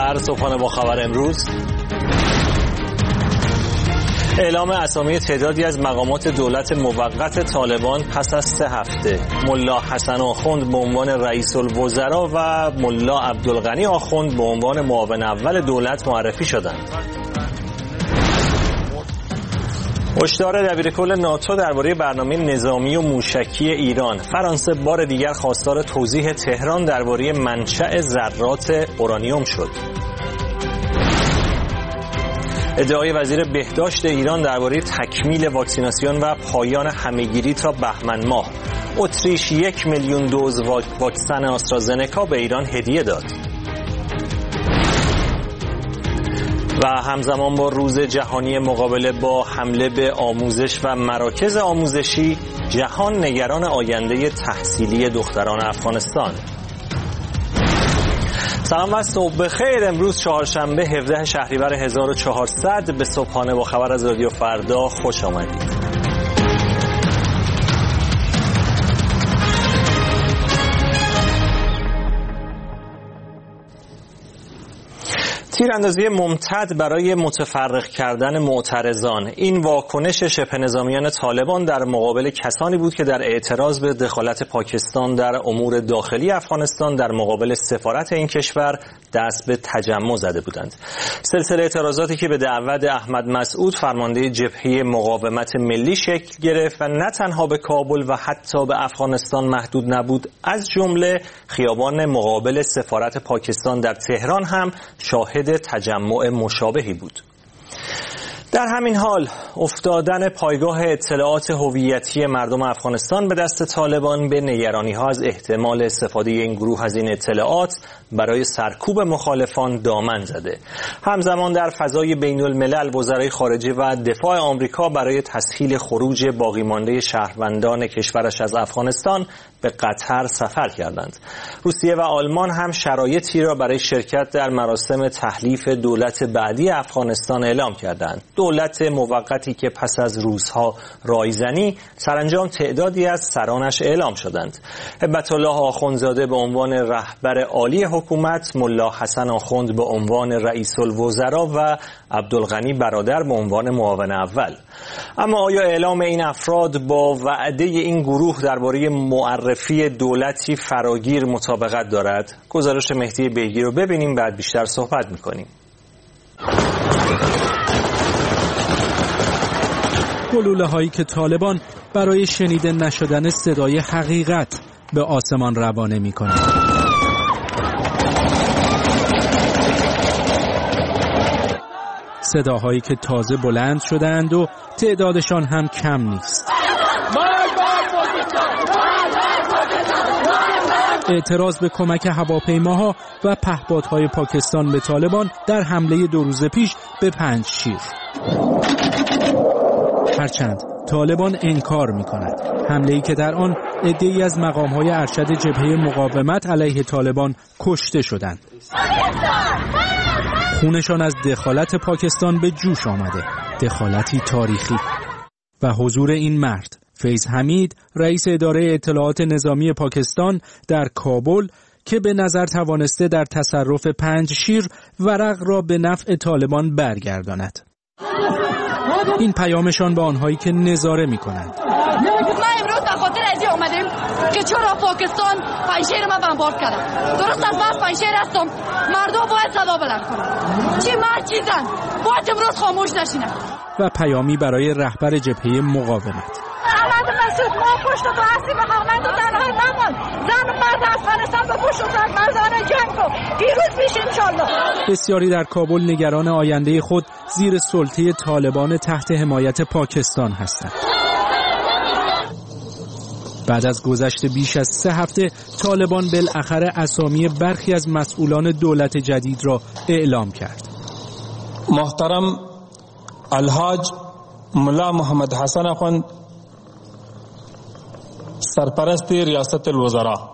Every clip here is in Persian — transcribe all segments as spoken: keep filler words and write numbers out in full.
خبر صبحانه با خبر امروز. اعلام اسامی تعدادی از مقامات دولت موقت طالبان پس از سه هفته. ملا حسن آخوند به عنوان رئیس الوزراء و ملا عبدالغنی آخوند به عنوان معاون اول دولت معرفی شدند. هشدار دبیرکل ناتو درباره برنامه نظامی و موشکی ایران. فرانسه بار دیگر خواستار توضیح تهران درباره منشأ ذرات اورانیوم شد. ادعای وزیر بهداشت ایران درباره تکمیل واکسیناسیون و پایان همهگیری تا بهمن ماه. اتریش یک میلیون دوز واکسن آسترازنکا به ایران هدیه داد. و همزمان با روز جهانی مقابله با حمله به آموزش و مراکز آموزشی، جهان نگران آینده تحصیلی دختران افغانستان. سلام و صبح بخیر. امروز چهارشنبه هفدهم شهریور هزار و چهارصد به صبحانه با خبر از رادیو فردا خوش آمدید. تیراندازی ممتد برای متفرق کردن معترضان. این واکنش شبه نظامیان طالبان در مقابل کسانی بود که در اعتراض به دخالت پاکستان در امور داخلی افغانستان در مقابل سفارت این کشور دست به تجمع زده بودند. سلسله اعتراضاتی که به دعوت احمد مسعود فرمانده جبهه مقاومت ملی شکل گرفت و نه تنها به کابل و حتی به افغانستان محدود نبود، از جمله خیابان مقابل سفارت پاکستان در تهران هم شاهد تجمع مشابهی بود. در همین حال افتادن پایگاه اطلاعات هویتی مردم افغانستان به دست طالبان به نگرانی‌ها از احتمال استفاده این گروه از این اطلاعات برای سرکوب مخالفان دامن زده. همزمان در فضای بین الملل وزرای خارجه و دفاع آمریکا برای تسهیل خروج باقی مانده شهروندان کشورش از افغانستان به قطر سفر کردند. روسیه و آلمان هم شرایطی را برای شرکت در مراسم تحلیف دولت بعدی افغانستان اعلام کردند. دولت موقتی که پس از روزها رایزنی سرانجام تعدادی از سرانش اعلام شدند. هبت الله آخوندزاده به عنوان رهبر عالی حکومت، ملا حسن آخوند به عنوان رئیس الوزراء و عبدالغنی برادر به عنوان معاون اول. اما آیا اعلام این افراد با وعده این گروه درباره معرفی دولتی فراگیر مطابقت دارد؟ گزارش مهدی بیگی رو ببینیم، بعد بیشتر صحبت می‌کنیم. گلوله هایی که طالبان برای شنیده نشدن صدای حقیقت به آسمان روانه می کنند. صداهایی که تازه بلند شدند و تعدادشان هم کم نیست. اعتراض به کمک هواپیماها و پهپادهای پاکستان به طالبان در حمله دو روز پیش به پنج شیر. هرچند طالبان انکار می کند حمله‌ای که در آن عده‌ای از مقام‌های ارشد جبهه مقاومت علیه طالبان کشته شدند. خونشان از دخالت پاکستان به جوش آمده، دخالتی تاریخی. و حضور این مرد، فیض حمید، رئیس اداره اطلاعات نظامی پاکستان در کابل، که به نظر توانسته در تصرف پنج شیر ورق را به نفع طالبان برگرداند. این پیامشان به آنهایی که نظاره می کنند. ما امروز به خاطر از این اومدیم که چرا پاکستان پنجشیر ما بمبارد کرد. درست از من پنجشیر هستم، مردم باید صدا بلند کنند. چی مرد چی زن باید امروز خاموش نشینند. و پیامی برای رهبر جبهه مقاومت. احمد مسعود، ما پشت تو هستی به خواهمند و تنها نمان. زن و مرد افغانستان به پشت و سر مردان جنگ کن. پیروز میشه انشالله. بسیاری در کابل نگران آینده خود زیر سلطه طالبان تحت حمایت پاکستان هستند. بعد از گذشت بیش از سه هفته طالبان بالاخره اسامی برخی از مسئولان دولت جدید را اعلام کرد. محترم الحاج ملا محمد حسن آخوند، سرپرست ریاست الوزراء.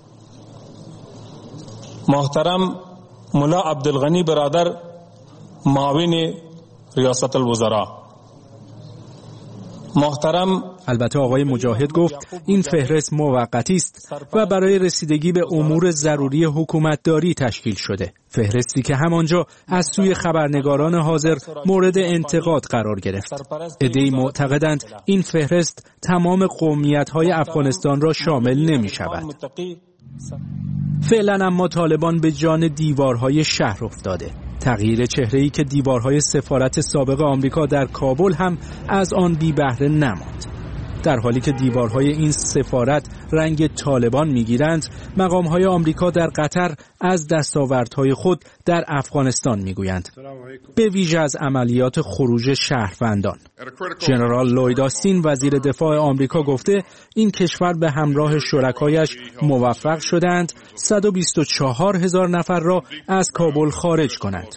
محترم ملا عبدالغنی برادر، معاون ریاست الوزراء. محترم البته آقای مجاهد گفت این فهرست موقتی است و برای رسیدگی به امور ضروری حکومتداری تشکیل شده. فهرستی که همانجا از سوی خبرنگاران حاضر مورد انتقاد قرار گرفت. عده‌ای معتقدند این فهرست تمام قومیت‌های افغانستان را شامل نمی‌شود. فعلا اما طالبان به جان دیوارهای شهر افتاده. تغییر چهره‌ای که دیوارهای سفارت سابق آمریکا در کابل هم از آن بی بهره نماند. در حالی که دیوارهای این سفارت رنگ طالبان می‌گیرند، مقام‌های آمریکا در قطر از دستاوردهای خود در افغانستان می‌گویند. به ویژه از عملیات خروج شهروندان. ژنرال لوید آستین وزیر دفاع آمریکا گفته این کشور به همراه شرکایش موفق شدند صد و بیست و چهار هزار نفر را از کابل خارج کنند.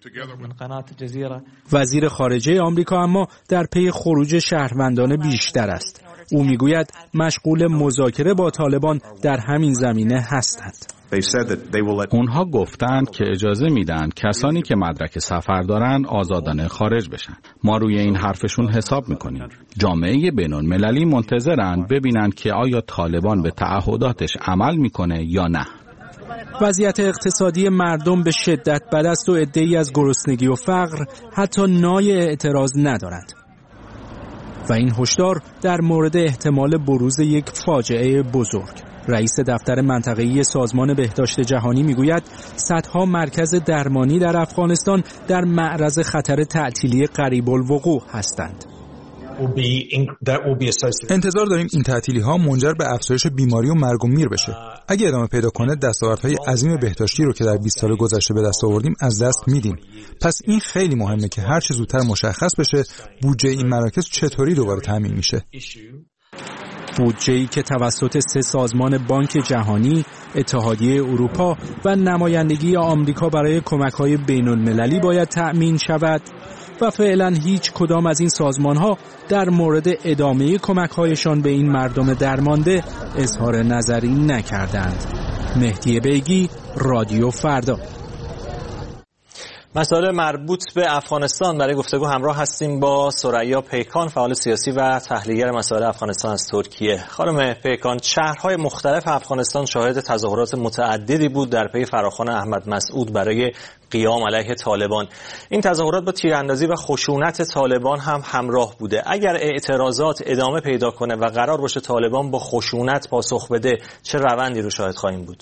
وزیر خارجه آمریکا اما در پی خروج شهروندان بیشتر است. او میگوید مشغول مذاکره با طالبان در همین زمینه هستند. اونها گفتند که اجازه میدن کسانی که مدرک سفر دارن آزادانه خارج بشن. ما روی این حرفشون حساب میکنیم. جامعه بین‌المللی منتظرند ببینن که آیا طالبان به تعهداتش عمل میکنه یا نه. وضعیت اقتصادی مردم به شدت بد است و عده‌ای از گرسنگی و فقر حتی نای اعتراض ندارند. و این هشدار در مورد احتمال بروز یک فاجعه بزرگ. رئیس دفتر منطقه‌ای سازمان بهداشت جهانی میگوید صدها مرکز درمانی در افغانستان در معرض خطر تعطیلی قریب الوقوع هستند. انتظار داریم این تعطیلی ها منجر به افزایش بیماری و مرگ و میر بشه. اگه ادامه پیدا کنه دستاوردهای عظیم بهداشتی رو که در بیست سال گذشته به دست آوردیم از دست میدیم. پس این خیلی مهمه که هر چه زودتر مشخص بشه بودجه این مراکز چطوری دوباره تامین میشه. بودجه‌ای که توسط سه سازمان بانک جهانی، اتحادیه اروپا و نمایندگی آمریکا برای کمک‌های بین‌المللی باید تأمین شود و فعلا هیچ کدام از این سازمان‌ها در مورد ادامه کمک‌هایشان به این مردم درمانده اظهار نظری نکردند. مهدی بیگی، رادیو فردا. مسائل مربوط به افغانستان برای گفتگو همراه هستیم با ثریا پیکان، فعال سیاسی و تحلیلگر مسائل افغانستان از ترکیه. خانم پیکان، شهرهای مختلف افغانستان شاهد تظاهرات متعددی بود در پی فراخوان احمد مسعود برای قیام علیه طالبان. این تظاهرات با تیراندازی و خشونت طالبان هم همراه بوده. اگر اعتراضات ادامه پیدا کنه و قرار باشه طالبان با خشونت پاسخ بده، چه روندی رو شاهد خواهیم بود؟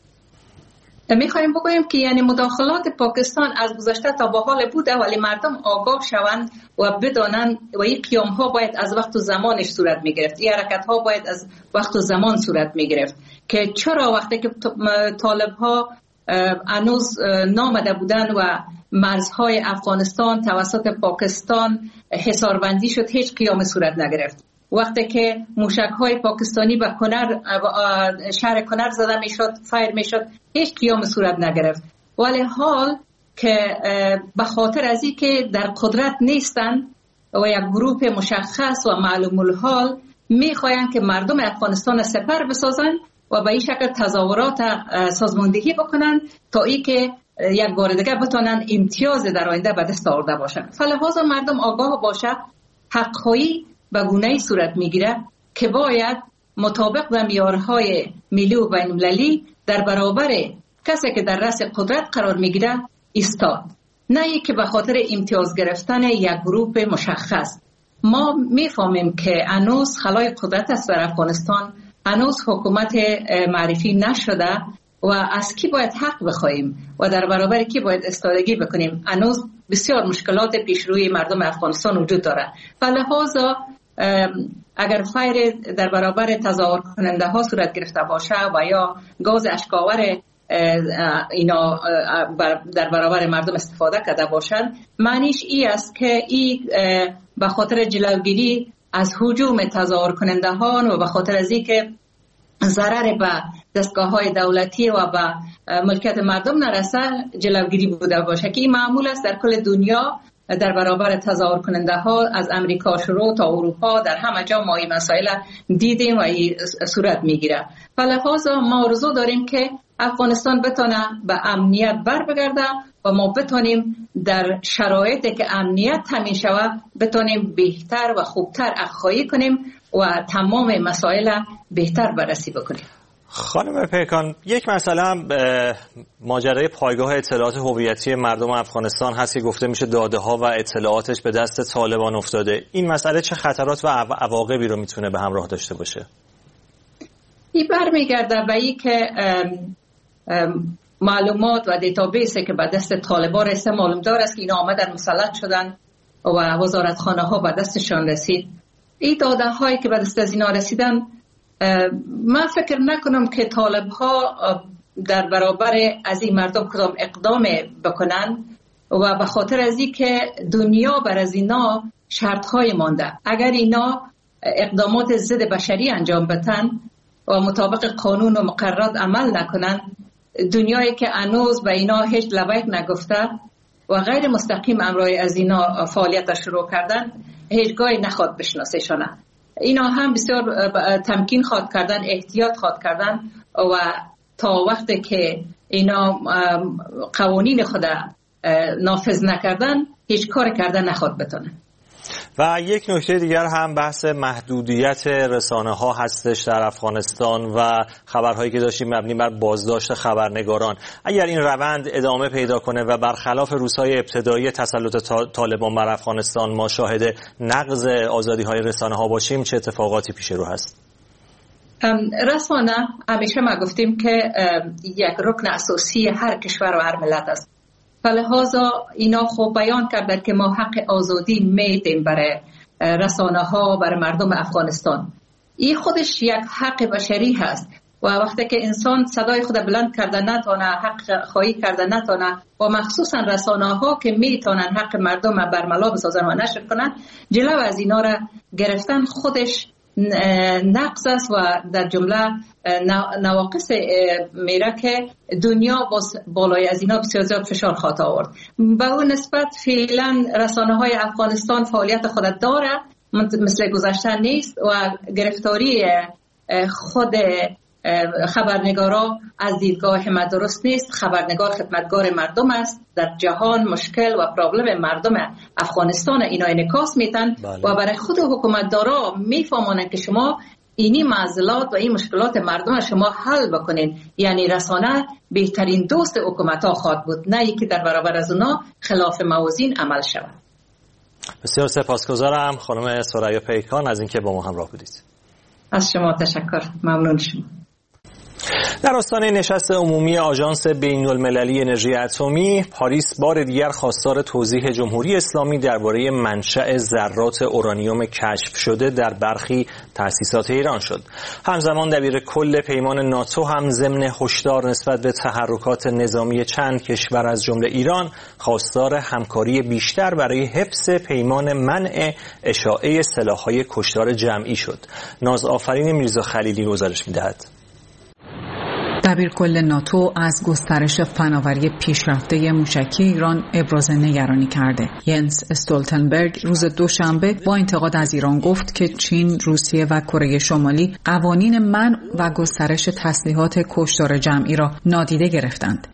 میخوایم بگوییم که یعنی مداخلات پاکستان از گذشته تا به حال بوده، ولی مردم آگاه شوند و بدانند و این قیام ها باید از وقت و زمانش صورت میگرفت، این حرکت ها باید از وقت و زمان صورت میگرفت. که چرا وقتی که طالب ها هنوز نامده بودن و مرزهای افغانستان توسط پاکستان حصاربندی شد هیچ قیام صورت نگرفت؟ وقتی که موشک‌های پاکستانی به کنر شهر کنر زده میشد، فایر میشد، هیچ قیام صورت نگرفت. ولی حال که به خاطر از این که در قدرت نیستند و یک گروه مشخص و معلوم الحال میخواین که مردم افغانستان سپر بسازن و به این شکل تظاهرات سازماندهی بکنن تا ای که یک بار دیگه بتونن امتیاز در آینده به دست آورده باشن. فلحاظا مردم آگاه باشه حق‌خواهی به گونه‌ای صورت میگیره که باید مطابق به معیارهای ملی و بین‌المللی در برابر کسی که در رأس قدرت قرار میگیره ایستاد، نه ای که به خاطر امتیاز گرفتن یک گروه مشخص. ما میفهمیم که هنوز خلای قدرت است در افغانستان، هنوز حکومت معرفی نشده و از کی باید حق بخواهیم و در برابر کی باید استادگی بکنیم. هنوز بسیار مشکلات پیش روی مردم افغانستان وجود داره. لذا اگر فایر در برابر تظاهر کننده ها صورت گرفته باشه و یا گاز اشکاور اینا در برابر مردم استفاده کرده باشند، معنیش ای است که ای به خاطر جلوگیری از هجوم تظاهر کننده ها و به خاطر از اینکه ضرر به دستگاه های دولتی و به ملکیت مردم نرسه جلوگیری بوده باشه که این معمول است در کل دنیا در برابر تظاهر کننده ها، از امریکا شروع تا اروپا در همه جا ما این مسائل دیدیم و این صورت میگیره. فلحاظا ما آرزو داریم که افغانستان بتونه به امنیت بر بگرده و ما بتونیم در شرایطی که امنیت تامین شود بتونیم بهتر و خوبتر اخخایی کنیم و تمام مسائل بهتر بررسی بکنیم. خانم پیکان، یک مسئله هم ماجرای پایگاه اطلاعات هویتی مردم افغانستان هست که گفته میشه داده ها و اطلاعاتش به دست طالبان افتاده. این مسئله چه خطرات و عواقبی رو میتونه به همراه داشته باشه؟ این برمیگرده به این که معلومات و دیتابیسی که به دست طالبان است، معلوم دار است که اینا آمدن مسلط شدن و وزارتخانه ها به دستشان رسید. این داده هایی که به دست از اینا رسیدن، من فکر نکنم که طالب ها در برابر از این مردم کدام اقدام بکنن و به خاطر از این که دنیا بر از اینا شرط های مانده. اگر اینا اقدامات ضد بشری انجام بدن و مطابق قانون و مقررات عمل نکنن، دنیایی که هنوز به اینا هیچ لبیک نگفته و غیر مستقیم امرای از اینا فعالیت شروع کردن، هیچگاهی نخواد بشناسشانه. اینا هم بسیار تمکین خواد کردن، احتیاط خواد کردن و تا وقتی که اینا قوانین خود نافذ نکردن هیچ کار کردن نخواد بتونن. و یک نکته دیگر هم بحث محدودیت رسانه ها هستش در افغانستان و خبرهایی که داشتیم مبنی بر بازداشت خبرنگاران. اگر این روند ادامه پیدا کنه و برخلاف روزهای ابتدایی تسلط طالبان بر افغانستان ما شاهد نقض آزادی های رسانه ها باشیم، چه اتفاقاتی پیش رو هست؟ رسانه همیشه ما گفتیم که یک رکن اساسی هر کشور و هر ملت است. فلهذا اینا خوب بیان کردن که ما حق آزادی میدیم برای رسانه ها، برای مردم افغانستان. این خودش یک حق بشری هست و وقتی که انسان صدای خود بلند کرده نتونه، حق خواهی کرده نتونه و مخصوصا رسانه ها که میتونن حق مردم برملا بسازن و نشر کنن، جلو از اینا را گرفتن خودش نقص است و در جمله نواقص میره که دنیا بالای از اینا بسیار زیاد فشار خواهد آورد. به اون نسبت فعلا رسانه های افغانستان فعالیت خود داره، مثل گذشته نیست و گرفتاری خود خبرنگارا از دیدگاه ما درست نیست. خبرنگار خدمتگار مردم است، در جهان مشکل و پرابلم مردم افغانستان اینا انعکاس میتن و برای خود حکومتدارا میفهمونن که شما اینی معضلات و این مشکلات مردم شما حل بکنین. یعنی رسانه بهترین دوست حکومت ها خواهد بود، نه اینکه در برابر از اونا خلاف موازین عمل شود. بسیار سپاسگزارم خانم ثریا پیکان از اینکه با ما همراه بودید. از شما تشکر، ممنون شما. در آستانه نشست عمومی آژانس بین‌المللی انرژی اتمی، پاریس بار دیگر خواستار توضیح جمهوری اسلامی درباره منشأ ذرات اورانیوم کشف شده در برخی تأسیسات ایران شد. همزمان دبیر کل پیمان ناتو هم ضمن هشدار نسبت به تحرکات نظامی چند کشور از جمله ایران، خواستار همکاری بیشتر برای حفظ پیمان منع اشاعه سلاح‌های کشتار جمعی شد. نازآفرین میرزا خلیلی گزارش می‌دهد. دبیر کل ناتو از گسترش فناوری پیشرفته موشکی ایران ابراز نگرانی کرده. ینس استولتنبرگ روز دوشنبه با انتقاد از ایران گفت که چین، روسیه و کره شمالی قوانین منع و گسترش تسلیحات کشتار جمعی را نادیده گرفتند.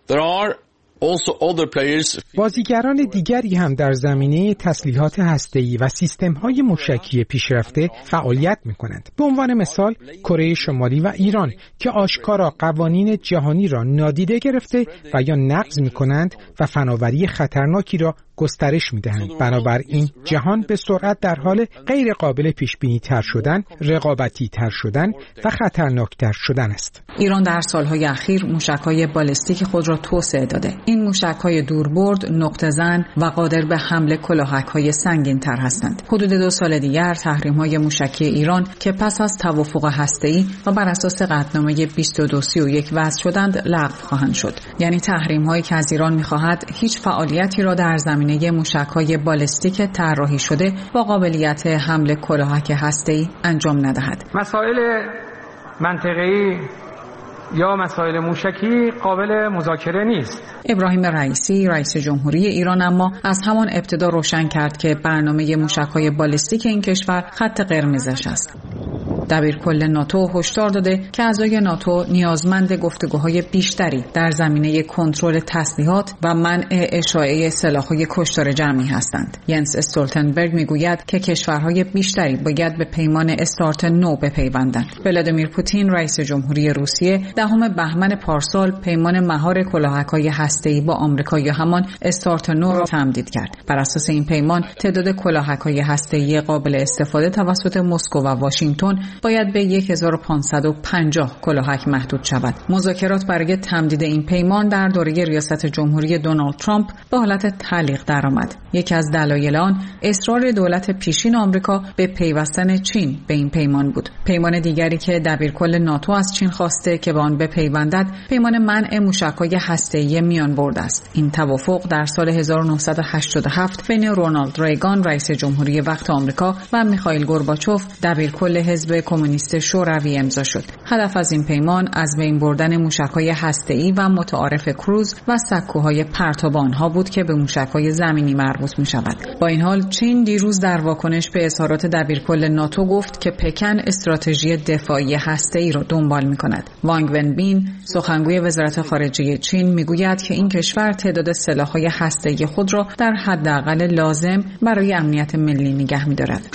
بازیگران دیگری هم در زمینه تسلیحات هسته‌ای و سیستم‌های موشکی پیشرفته فعالیت می‌کنند. به عنوان مثال کره شمالی و ایران که آشکارا قوانین جهانی را نادیده گرفته و یا نقض می‌کنند و فناوری خطرناکی را گسترش می‌دهند. بنابراین جهان به سرعت در حال غیر قابل پیش‌بینی‌تر شدن، رقابتی‌تر شدن و خطرناکتر شدن است. ایران در سال‌های اخیر موشک‌های بالستیک خود را توسعه داده. این موشک‌های دوربرد، نقطه‌زن و قادر به حمل کلاهک‌های سنگین‌تر هستند. حدود دو سال دیگر تحریم‌های موشکی ایران که پس از توافق هسته‌ای و بر اساس قطعنامه بیست و دو سی و یک وضع شدند لغو خواهند شد. یعنی تحریم‌هایی که از ایران می‌خواهد هیچ فعالیتی را در زمینه موشک‌های بالستیک طراحی شده با قابلیت حمل کلاهک هسته‌ای انجام ندهد. مسائل منطقه‌ای یا مسائل موشکی قابل مذاکره نیست. ابراهیم رئیسی رئیس جمهوری ایران اما از همان ابتدا روشن کرد که برنامه موشک‌های بالستیک این کشور خط قرمزش است. دبیرکل ناتو هشدار داده که اعضای ناتو نیازمند گفتگوهای بیشتری در زمینه کنترل تسلیحات و منع اشاعه سلاح‌های کشتار جمعی هستند. ینس استولتنبرگ میگوید که کشورهای بیشتری باید به پیمان استارت نو بپیوندند. ولادیمیر پوتین رئیس جمهوری روسیه دهم بهمن پارسال پیمان مهار کلاهک‌های هسته‌ای با آمریکا یا همان استارت نو را تمدید کرد. بر اساس این پیمان تعداد کلاهک‌های هسته‌ای قابل استفاده توسط مسکو و واشنگتن باید به هزار و پانصد و پنجاه کلاهک محدود شود. مذاکرات برای تمدید این پیمان در دوره ریاست جمهوری دونالد ترامپ به حالت تعلیق درآمد. یکی از دلایل آن اصرار دولت پیشین آمریکا به پیوستن چین به این پیمان بود. پیمان دیگری که دبیرکل ناتو از چین خواسته که به آن بپیوندد پیمان منع موشک‌های هسته‌ای میان برد است. این توافق در سال هزار و نهصد و هشتاد و هفت بین رونالد ریگان رئیس جمهوری وقت آمریکا و میخائیل گورباچوف دبیرکل حزب کمونیست شوروی امضا شد. هدف از این پیمان از بین بردن موشک‌های هسته‌ای و متعارف کروز و سکوهای پرتاب آنها بود که به موشک‌های زمینی مربوط می‌شود. با این حال چین دیروز در واکنش به اظهارات دبیرکل ناتو گفت که پکن استراتژی دفاعی هسته‌ای را دنبال می‌کند. وانگ ونبین سخنگوی وزارت خارجه چین می‌گوید که این کشور تعداد سلاح‌های هسته‌ای خود را در حداقل لازم برای امنیت ملی نگه می‌دارد.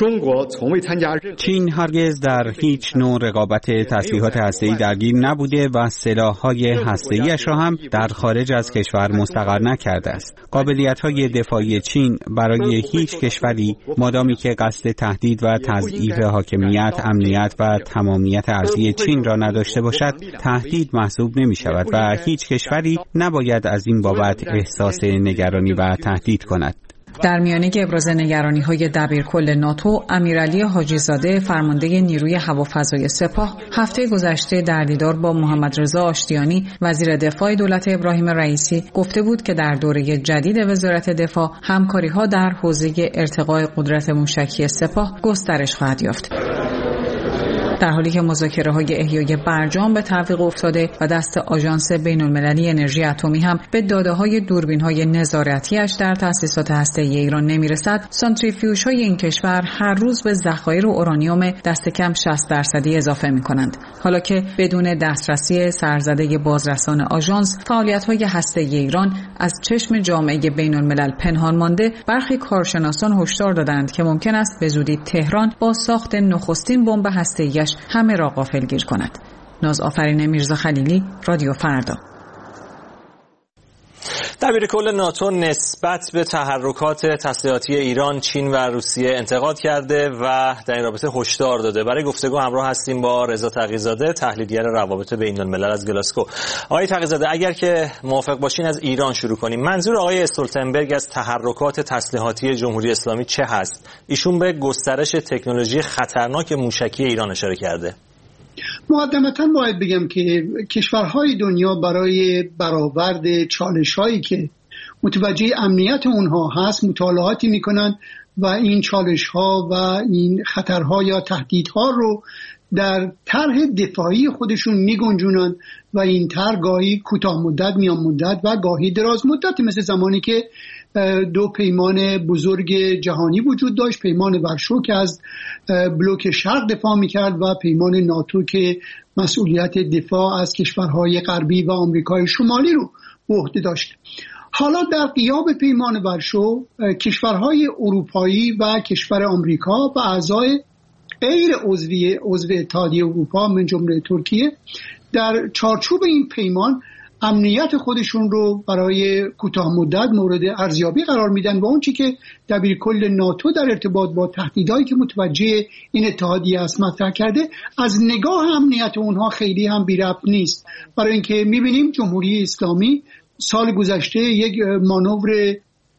چین هرگز در هیچ نوع رقابت تسلیحات هسته‌ای درگیر نبوده و سلاح‌های هسته‌ای‌اش را هم در خارج از کشور مستقر نکرده است. قابلیت‌های دفاعی چین برای هیچ کشوری مادامی که قصد تهدید و تضعیف حاکمیت، امنیت و تمامیت ارضی چین را نداشته باشد، تهدید محسوب نمی‌شود و هیچ کشوری نباید از این بابت احساس نگرانی و تهدید کند. در میانه ابراز نگرانی‌های دبیرکل ناتو، امیرعلی حاجی‌زاده فرمانده نیروی هوافضای سپاه هفته گذشته در دیدار با محمد رضا آشتیانی وزیر دفاع دولت ابراهیم رئیسی گفته بود که در دوره جدید وزارت دفاع همکاری‌ها در حوزه ارتقاء قدرت موشکی سپاه گسترش خواهد یافت. در حالی که مذاکره‌های احیای برجام به تعویق افتاده و دست آژانس بین‌المللی انرژی اتمی هم به داده‌های دوربین‌های نظارتی‌اش در تأسیسات هسته‌ای ایران نمی‌رسد، سانتریفیوژهای این کشور هر روز به ذخایر اورانیوم دست کم شصت درصدی اضافه می‌کنند. حالا که بدون دسترسی سرزده بازرسان آژانس، فعالیت‌های هسته‌ای ایران از چشم جامعه بین‌الملل پنهان مانده، برخی کارشناسان هشدار دادند که ممکن است به زودی تهران با ساخت نخستین بمب هسته‌ای همه را غافلگیر کند. ناز آفرین میرزا خلیلی، رادیو فردا. دبیرکل ناتو نسبت به تحرکات تسلیحاتی ایران، چین و روسیه انتقاد کرده و در این رابطه هشدار داده. برای گفتگو همراه هستیم با رضا تقی‌زاده، تحلیلگر روابط بین الملل از گلاسگو. آقای تقی‌زاده، اگر که موافق باشین از ایران شروع کنیم. منظور آقای استولتنبرگ از تحرکات تسلیحاتی جمهوری اسلامی چه هست؟ ایشون به گسترش تکنولوژی خطرناک موشکی ایران اشاره کرده. مقدمتاً باید بگم که کشورهای دنیا برای برآورد چالش‌هایی که متوجه امنیت اونها هست مطالعاتی می‌کنند و این چالش‌ها و این خطرها یا تهدیدها رو در طرح دفاعی خودشون می‌گنجونند و این طرح گاهی کوتاه مدت، میان مدت و گاهی دراز مدت، مثل زمانی که دو پیمان بزرگ جهانی وجود داشت، پیمان ورشو که از بلوک شرق دفاع میکرد و پیمان ناتو که مسئولیت دفاع از کشورهای غربی و آمریکای شمالی رو به عهده داشت. حالا در غیاب پیمان ورشو کشورهای اروپایی و کشور آمریکا و اعضای غیر عضوی عضو اتحادیه اروپا من جمله ترکیه در چارچوب این پیمان امنیت خودشون رو برای کوتاه مدت مورد ارزیابی قرار میدن و اون چی که دبیرکل ناتو در ارتباط با تهدیدایی که متوجه این اتحادیه است مطرح کرده، از نگاه امنیت اونها خیلی هم بی ربط نیست. برای اینکه میبینیم جمهوری اسلامی سال گذشته یک مانور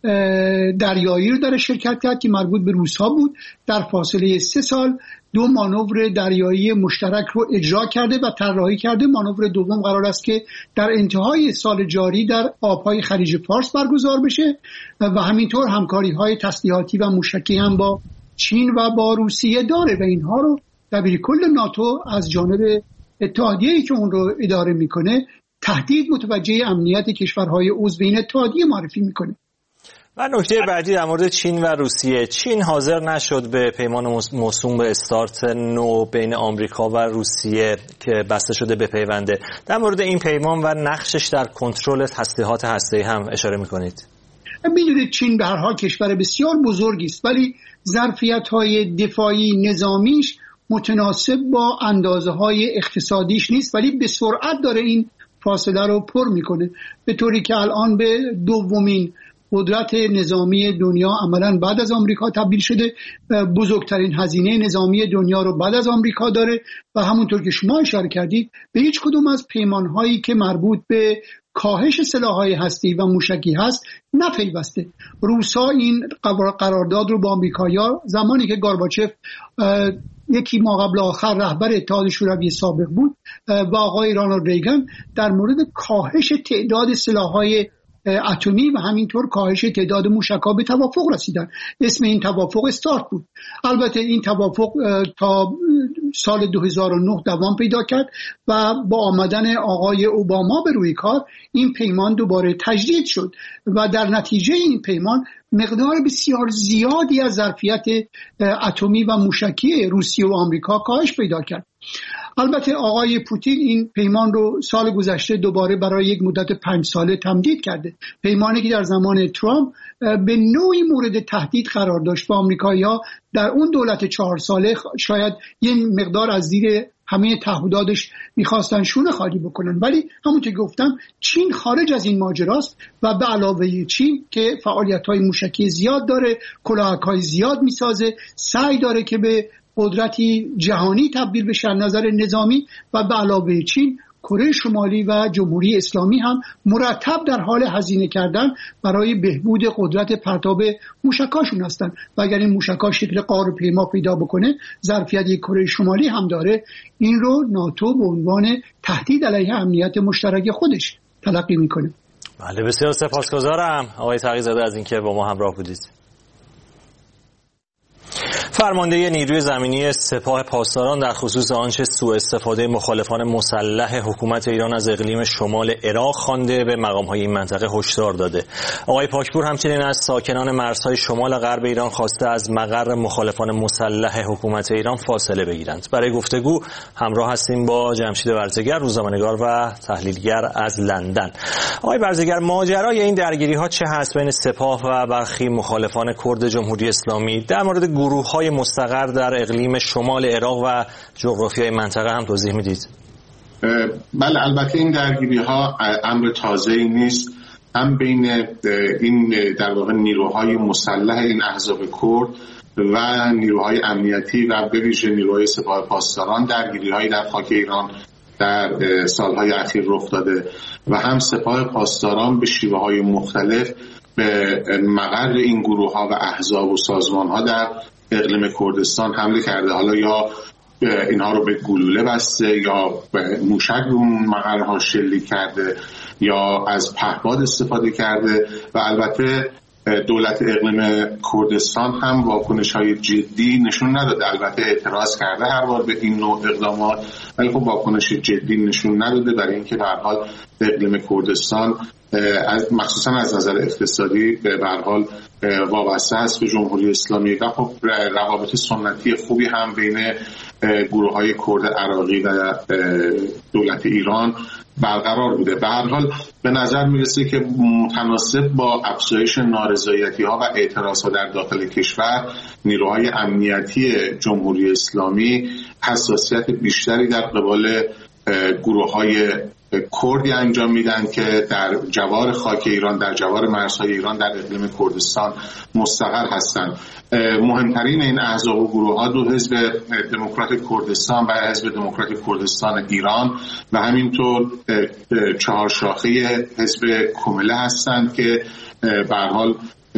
دریایی رو در شرکت کرد که مربوط به روس‌ها بود. در فاصله سه سال دو مانور دریایی مشترک رو اجرا کرده و طراحی کرده. مانور دوم قرار است که در انتهای سال جاری در آبهای خلیج فارس برگزار بشه و همینطور همکاری‌های تسلیحاتی و موشکی هم با چین و با روسیه داره و اینها رو دبیرکل ناتو از جانب اتحادیه‌ای که اون رو اداره میکنه تهدید متوجه امنیت کشورهای عضو این اتحادیه معرفی میکنه. و نکته بعدی در مورد چین و روسیه. چین حاضر نشد به پیمان موسوم به استارت نو بین آمریکا و روسیه که بسته شده بپیونده. در مورد این پیمان و نقشش در کنترل تسلیحات هسته‌ای هم اشاره می‌کنید. می‌دونید چین به هر حال کشور بسیار بزرگی است، ولی ظرفیت‌های دفاعی نظامیش متناسب با اندازه‌های اقتصادیش نیست، ولی به سرعت داره این فاصله رو پر میکنه، به طوری که الان به دومین قدرت نظامی دنیا عملاً بعد از آمریکا تبدیل شده. بزرگترین هزینه نظامی دنیا رو بعد از آمریکا داره و همونطور که شما اشاره کردید به هیچ کدوم از پیمانهایی که مربوط به کاهش سلاح‌های هسته‌ای و موشکی هست نپیوسته. روسا این قرارداد رو با آمریکایی‌ها زمانی که گورباچف یکی ما قبل آخر رهبر اتحاد شوروی سابق بود و آقای رونالد ریگن در مورد کاهش تعداد سلاح‌های اتمی و همینطور کاهش تعداد موشک‌ها به توافق رسیدن. اسم این توافق استارت بود. البته این توافق تا سال دو هزار و نه دوام پیدا کرد و با آمدن آقای اوباما به روی کار این پیمان دوباره تجدید شد و در نتیجه این پیمان مقدار بسیار زیادی از ظرفیت اتمی و موشکی روسیه و آمریکا کاهش پیدا کرد. البته آقای پوتین این پیمان رو سال گذشته دوباره برای یک مدت پنج ساله تمدید کرده. پیمانی که در زمان ترامپ به نوعی مورد تهدید قرار داشت و آمریکایی‌ها در اون دولت چهار ساله شاید یه مقدار از زیر همه تعهداتش میخواستن شونه خالی بکنن، ولی همونطور که گفتم چین خارج از این ماجراست و به علاوه چین که فعالیت‌های موشکی زیاد داره، کلاهک‌های زیاد میسازه، سعی داره که به قدرتی جهانی تبدیل بشه نظر نظامی و به علاوه چین کره شمالی و جمهوری اسلامی هم مرتب در حال هزینه کردن برای بهبود قدرت پرتاب موشکاشون هستن و اگر این موشکا شکل قار پیما پیدا بکنه ظرفیت کره شمالی هم داره. این رو ناتو به عنوان تهدید علیه امنیت مشترک خودش تلقی میکنه. بله بسیار سپاسگزارم آقای تقی‌زاده از اینکه با ما همراه بودید. فرمانده نیروی زمینی سپاه پاسداران در خصوص آنچه سوء استفاده مخالفان مسلح حکومت ایران از اقلیم شمال عراق خوانده به مقام‌های این منطقه هشدار داده. آقای پاکپور همچنین از ساکنان مرزهای شمال غرب ایران خواسته از مقر مخالفان مسلح حکومت ایران فاصله بگیرند. برای گفتگو همراه هستیم با جمشید برزگر، روزنامه‌نگار و تحلیلگر از لندن. آقای برزگر، ماجرای این درگیری‌ها چه هست بین سپاه و برخی مخالفان کرد جمهوری اسلامی؟ در مورد گروه‌های مستقر در اقلیم شمال عراق و جغرافیای منطقه هم توضیح میدید؟ بله، البته این درگیری ها امر تازه‌ای نیست. هم بین این در واقع نیروهای مسلح این احزاب کرد و نیروهای امنیتی و به ویژه نیروهای سپاه پاسداران درگیری هایی در خاک ایران در سالهای اخیر رخ داده و هم سپاه پاسداران به شیوه های مختلف به مقر این گروه ها و احزاب و سازمان ها در اقلیم کردستان حمله کرده. حالا یا اینها رو به گلوله بسته یا موشک به اون مقرها شلیک کرده یا از پهپاد استفاده کرده و البته دولت اقلیم کردستان هم واکنش‌های جدی نشون نداده. البته اعتراض کرده هر بار به این نوع اقدامات، ولی خب واکنش جدی نشون نداده برای اینکه به هر حال اقلیم کردستان مخصوصا از نظر اقتصادی به هر حال وابسته است به جمهوری اسلامی و خب روابط سنتی خوبی هم بین گروه‌های کرد عراقی و دولت ایران برقرار بوده. به هر حال به نظر میرسه که متناسب با افزایش نارضایتی‌ها و اعتراضات در داخل کشور، نیروهای امنیتی جمهوری اسلامی حساسیت بیشتری در قبال گروه‌های کردی انجام میدن که در جوار خاک ایران، در جوار مرزهای ایران در اقلیم کردستان مستقر هستند. مهمترین این احزاب و گروه ها دو حزب دموکرات کردستان و حزب دموکرات کردستان ایران و همینطور چهار شاخه حزب کمله هستند که به هر حال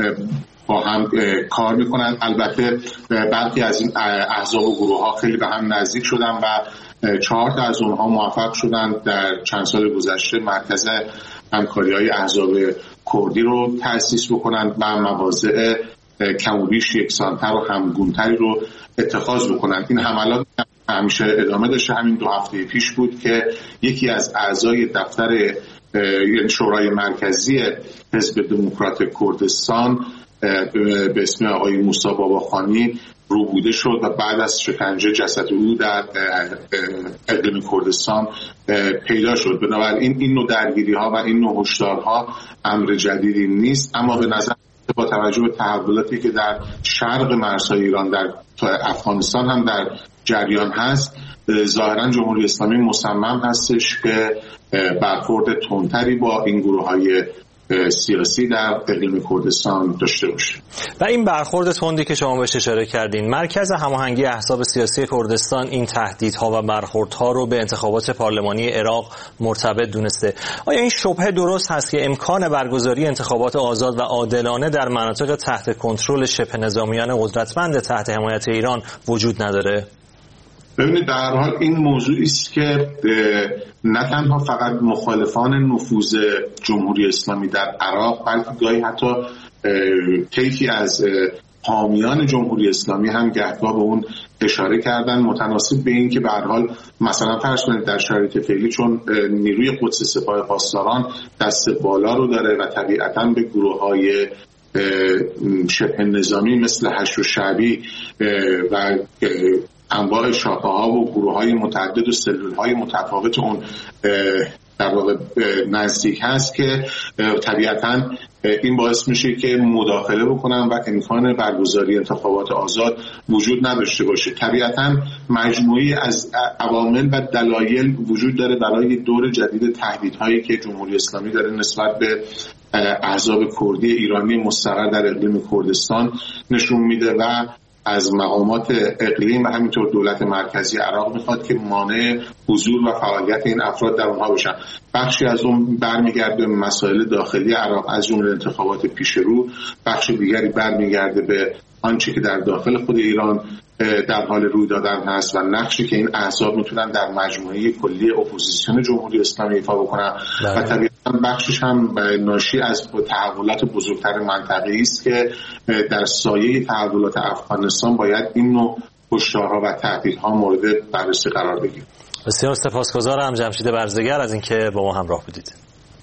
با هم کار میکنن. البته برخی از این احزاب و گروه ها خیلی به هم نزدیک شدن و چهار تا از اونها موفق شدن در چند سال گذشته مرکز همکاری‌های احزاب کردی رو تأسیس بکنن و مواضع کم و بیش یکسان‌تر و همگون‌تری رو اتخاذ بکنن. این حملات همیشه ادامه داشته. همین دو هفته پیش بود که یکی از اعضای دفتر یعنی شورای مرکزی حزب دموکرات کردستان به اسم آقای موسی باباخانی روبوده شد و بعد از شکنجه جسد او در اقلیم کردستان پیدا شد. بنابراین این نوع درگیری ها و این نوع هشدارها امر جدیدی نیست، اما به نظر با توجه به تحولاتی که در شرق مرزهای ایران در افغانستان هم در جریان هست، ظاهرا جمهوری اسلامی مصمم هستش که برخورد تندتری با این گروه‌های سیاسی در اقلیم کردستان داشته باشه. و این برخورد تندی که شما بهش اشاره کردین، مرکز هماهنگی احزاب سیاسی کردستان این تهدیدها و برخوردها رو به انتخابات پارلمانی عراق مرتبط دونسته. آیا این شبهه درست هست که امکان برگزاری انتخابات آزاد و عادلانه در مناطق تحت کنترل شبه نظامیان قدرتمند تحت حمایت ایران وجود نداره؟ ببینید در هر حال این موضوعی است که نه تنها فقط مخالفان نفوذ جمهوری اسلامی در عراق، بلکه گاهی حتی طیفی از حامیان جمهوری اسلامی هم گهگاه به اون اشاره کردن، متناسب به این که به هر حال مثلا فرض کنید در شرایط فعلی چون نیروی قدس سپاه پاسداران دست بالا رو داره و طبیعتاً به گروه‌های شبه نظامی مثل حشد و شعبی و انواع شاخه ها و گروه های متعدد و سلول های متفاوت اون در واقع نزدیک هست که طبیعتاً این باعث میشه که مداخله بکنن و امکان برگزاری انتخابات آزاد وجود نداشته باشه. طبیعتاً مجموعی از عوامل و دلایل وجود داره برای دور جدید تهدیدهایی که جمهوری اسلامی داره نسبت به احزاب کردی ایرانی مستقر در اقلیم کردستان نشون میده و از مقامات اقلیم و همینطور دولت مرکزی عراق میخواد که مانع حضور و فعالیت این افراد در اونها بشن. بخشی از اون برمیگرده به مسائل داخلی عراق از جمله انتخابات پیش رو، بخش دیگری برمیگرده به آنچه که در داخل خود ایران در حال روی دادن هست و نقشی که این احزاب میتونن در مجموعه کلی اپوزیسیون جمهوری اسلامی ایفا بکنن و طبیعتاً بخشش هم ناشی از تحولات بزرگتر منطقه‌ای است که در سایه تحولات افغانستان باید این نوع هشدارها و تهدیدها مورد بررسی قرار بگیره. بسیار سپاسگزارم جمشید برزگر از اینکه با ما همراه بودید.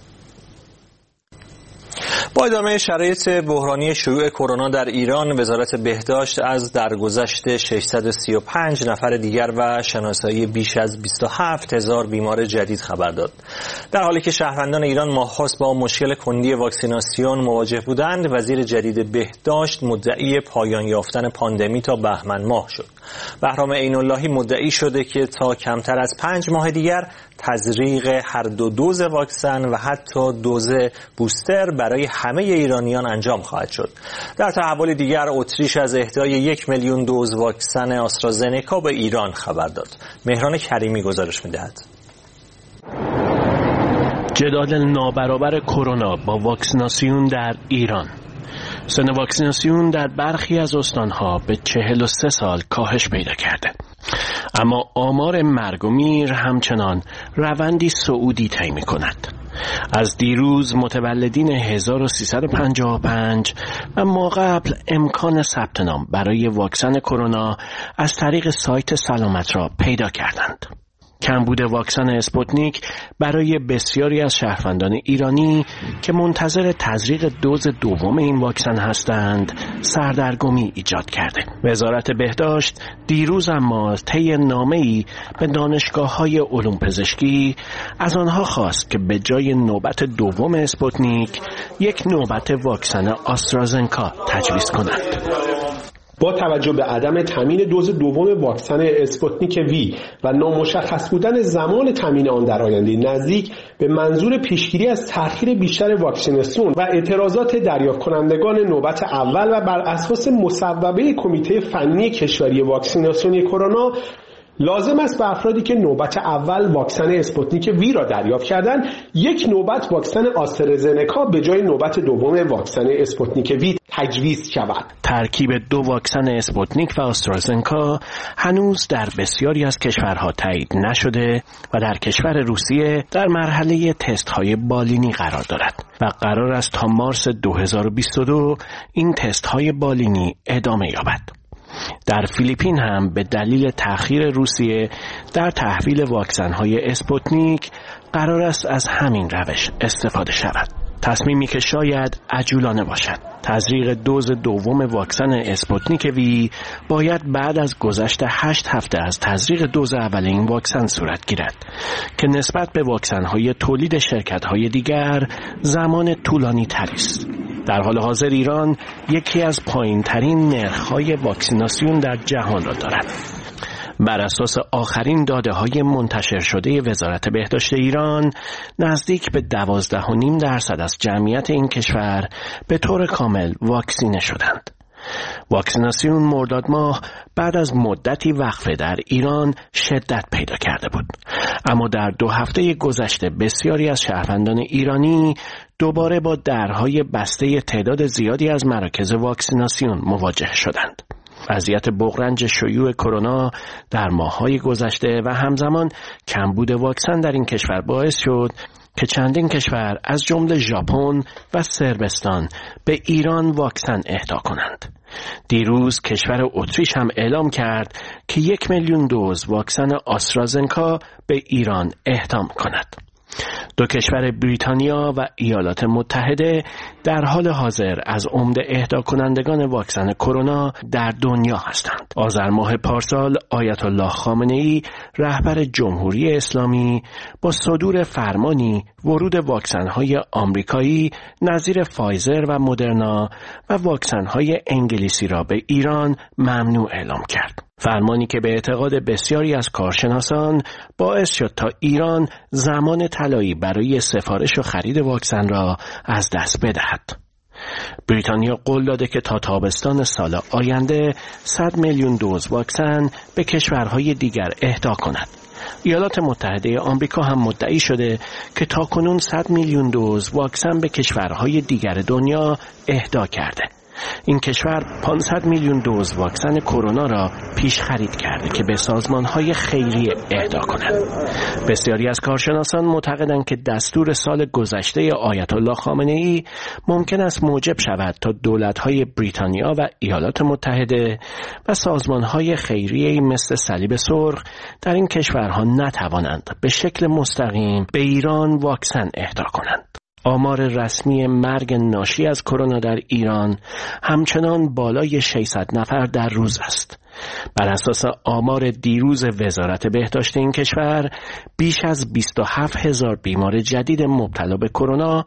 با ادامه شرایط بحرانی شیوع کرونا در ایران، وزارت بهداشت از درگذشت ششصد و سی و پنج نفر دیگر و شناسایی بیش از بیست و هفت هزار بیمار جدید خبر داد. در حالی که شهروندان ایران ماه‌هاست با مشکل کندی واکسیناسیون مواجه بودند، وزیر جدید بهداشت مدعی پایان یافتن پاندمی تا بهمن ماه شد. بهرام عین‌اللهی مدعی شده که تا کمتر از پنج ماه دیگر تزریق هر دو دوز واکسن و حتی دوز بوستر برای همه ایرانیان انجام خواهد شد. در تحول دیگر، اتریش از اهدای یک میلیون دوز واکسن آسترازنکا به ایران خبر داد. مهران کریمی گزارش می‌دهد. جدال نابرابر کرونا با واکسیناسیون در ایران. سن واکسیناسیون در برخی از استانها به چهل و سه سال کاهش پیدا کرده، اما آمار مرگ و میر همچنان روندی صعودی طی می‌کند. از دیروز متولدین هزار و سیصد و پنجاه و پنج و ما قبل امکان ثبت نام برای واکسن کرونا از طریق سایت سلامت را پیدا کردند. کمبود واکسن اسپوتنیک برای بسیاری از شهروندان ایرانی که منتظر تزریق دوز دوم این واکسن هستند سردرگمی ایجاد کرده. وزارت بهداشت دیروز اما طی نامه‌ای به دانشگاه‌های علوم پزشکی از آنها خواست که به جای نوبت دوم اسپوتنیک یک نوبت واکسن آسترازنکا تجویز کنند. با توجه به عدم تامین دوز دوم واکسن اسپوتنیک وی و نامشخص بودن زمان تامین آن در آینده نزدیک، به منظور پیشگیری از تأخیر بیشتر واکسیناسیون و اعتراضات دریافت کنندگان نوبت اول و بر اساس مصوبه کمیته فنی کشوری واکسیناسیون کرونا، لازم است به افرادی که نوبت اول واکسن اسپوتنیک وی را دریافت کردند یک نوبت واکسن آسترازنکا به جای نوبت دوم واکسن اسپوتنیک وی تجویز شود. ترکیب دو واکسن اسپوتنیک و آسترازنکا هنوز در بسیاری از کشورها تایید نشده و در کشور روسیه در مرحله تست‌های بالینی قرار دارد و قرار است تا مارس دو هزار و بیست و دو این تست‌های بالینی ادامه یابد. در فیلیپین هم به دلیل تأخیر روسیه در تحویل واکسن‌های اسپوتنیک قرار است از همین روش استفاده شود. تصمیمی که شاید عجولانه باشد. تزریق دوز دوم واکسن اسپوتنیک وی باید بعد از گذشت هشت هفته از تزریق دوز اول این واکسن صورت گیرد که نسبت به واکسن‌های تولید شرکت‌های دیگر زمان طولانی تری است. در حال حاضر ایران یکی از پایین‌ترین نرخ‌های واکسیناسیون در جهان را دارد. بر اساس آخرین داده‌های منتشر شده وزارت بهداشت ایران، نزدیک به دوازده و نیم درصد از جمعیت این کشور به طور کامل واکسینه شدند. واکسیناسیون مرداد ماه بعد از مدتی وقفه در ایران شدت پیدا کرده بود، اما در دو هفته گذشته بسیاری از شهروندان ایرانی دوباره با درهای بسته تعداد زیادی از مراکز واکسیناسیون مواجه شدند. وضعیت بغرنج شیوع کرونا در ماه‌های گذشته و همزمان کمبود واکسن در این کشور باعث شد که چندین کشور از جمله ژاپن و صربستان به ایران واکسن اهدا کنند. دیروز کشور اتریش هم اعلام کرد که یک میلیون دوز واکسن آسترازنکا به ایران اهدا کند. دو کشور بریتانیا و ایالات متحده در حال حاضر از عمده اهدا کنندگان واکسن کرونا در دنیا هستند. آذر ماه پارسال آیت الله خامنه‌ای رهبر جمهوری اسلامی با صدور فرمانی ورود واکسن‌های آمریکایی نظیر فایزر و مدرنا و واکسن‌های انگلیسی را به ایران ممنوع اعلام کرد. فرمانی که به اعتقاد بسیاری از کارشناسان باعث شد تا ایران زمان طلایی برای سفارش و خرید واکسن را از دست بدهد. بریتانیا قول داده که تا تابستان سال آینده صد میلیون دوز واکسن به کشورهای دیگر اهدا کند. ایالات متحده آمریکا هم مدعی شده که تاکنون صد میلیون دوز واکسن به کشورهای دیگر دنیا اهدا کرده. این کشور پانصد میلیون دوز واکسن کرونا را پیش خرید کرده که به سازمان‌های خیریه اهدا کند. بسیاری از کارشناسان معتقدند که دستور سال گذشته آیت الله خامنه‌ای ممکن است موجب شود تا دولت‌های بریتانیا و ایالات متحده و سازمان‌های خیریه مثل صلیب سرخ در این کشورها نتوانند به شکل مستقیم به ایران واکسن اهدا کنند. آمار رسمی مرگ ناشی از کرونا در ایران همچنان بالای ششصد نفر در روز است. بر اساس آمار دیروز وزارت بهداشت این کشور، بیش از بیست و هفت هزار بیمار جدید مبتلا به کرونا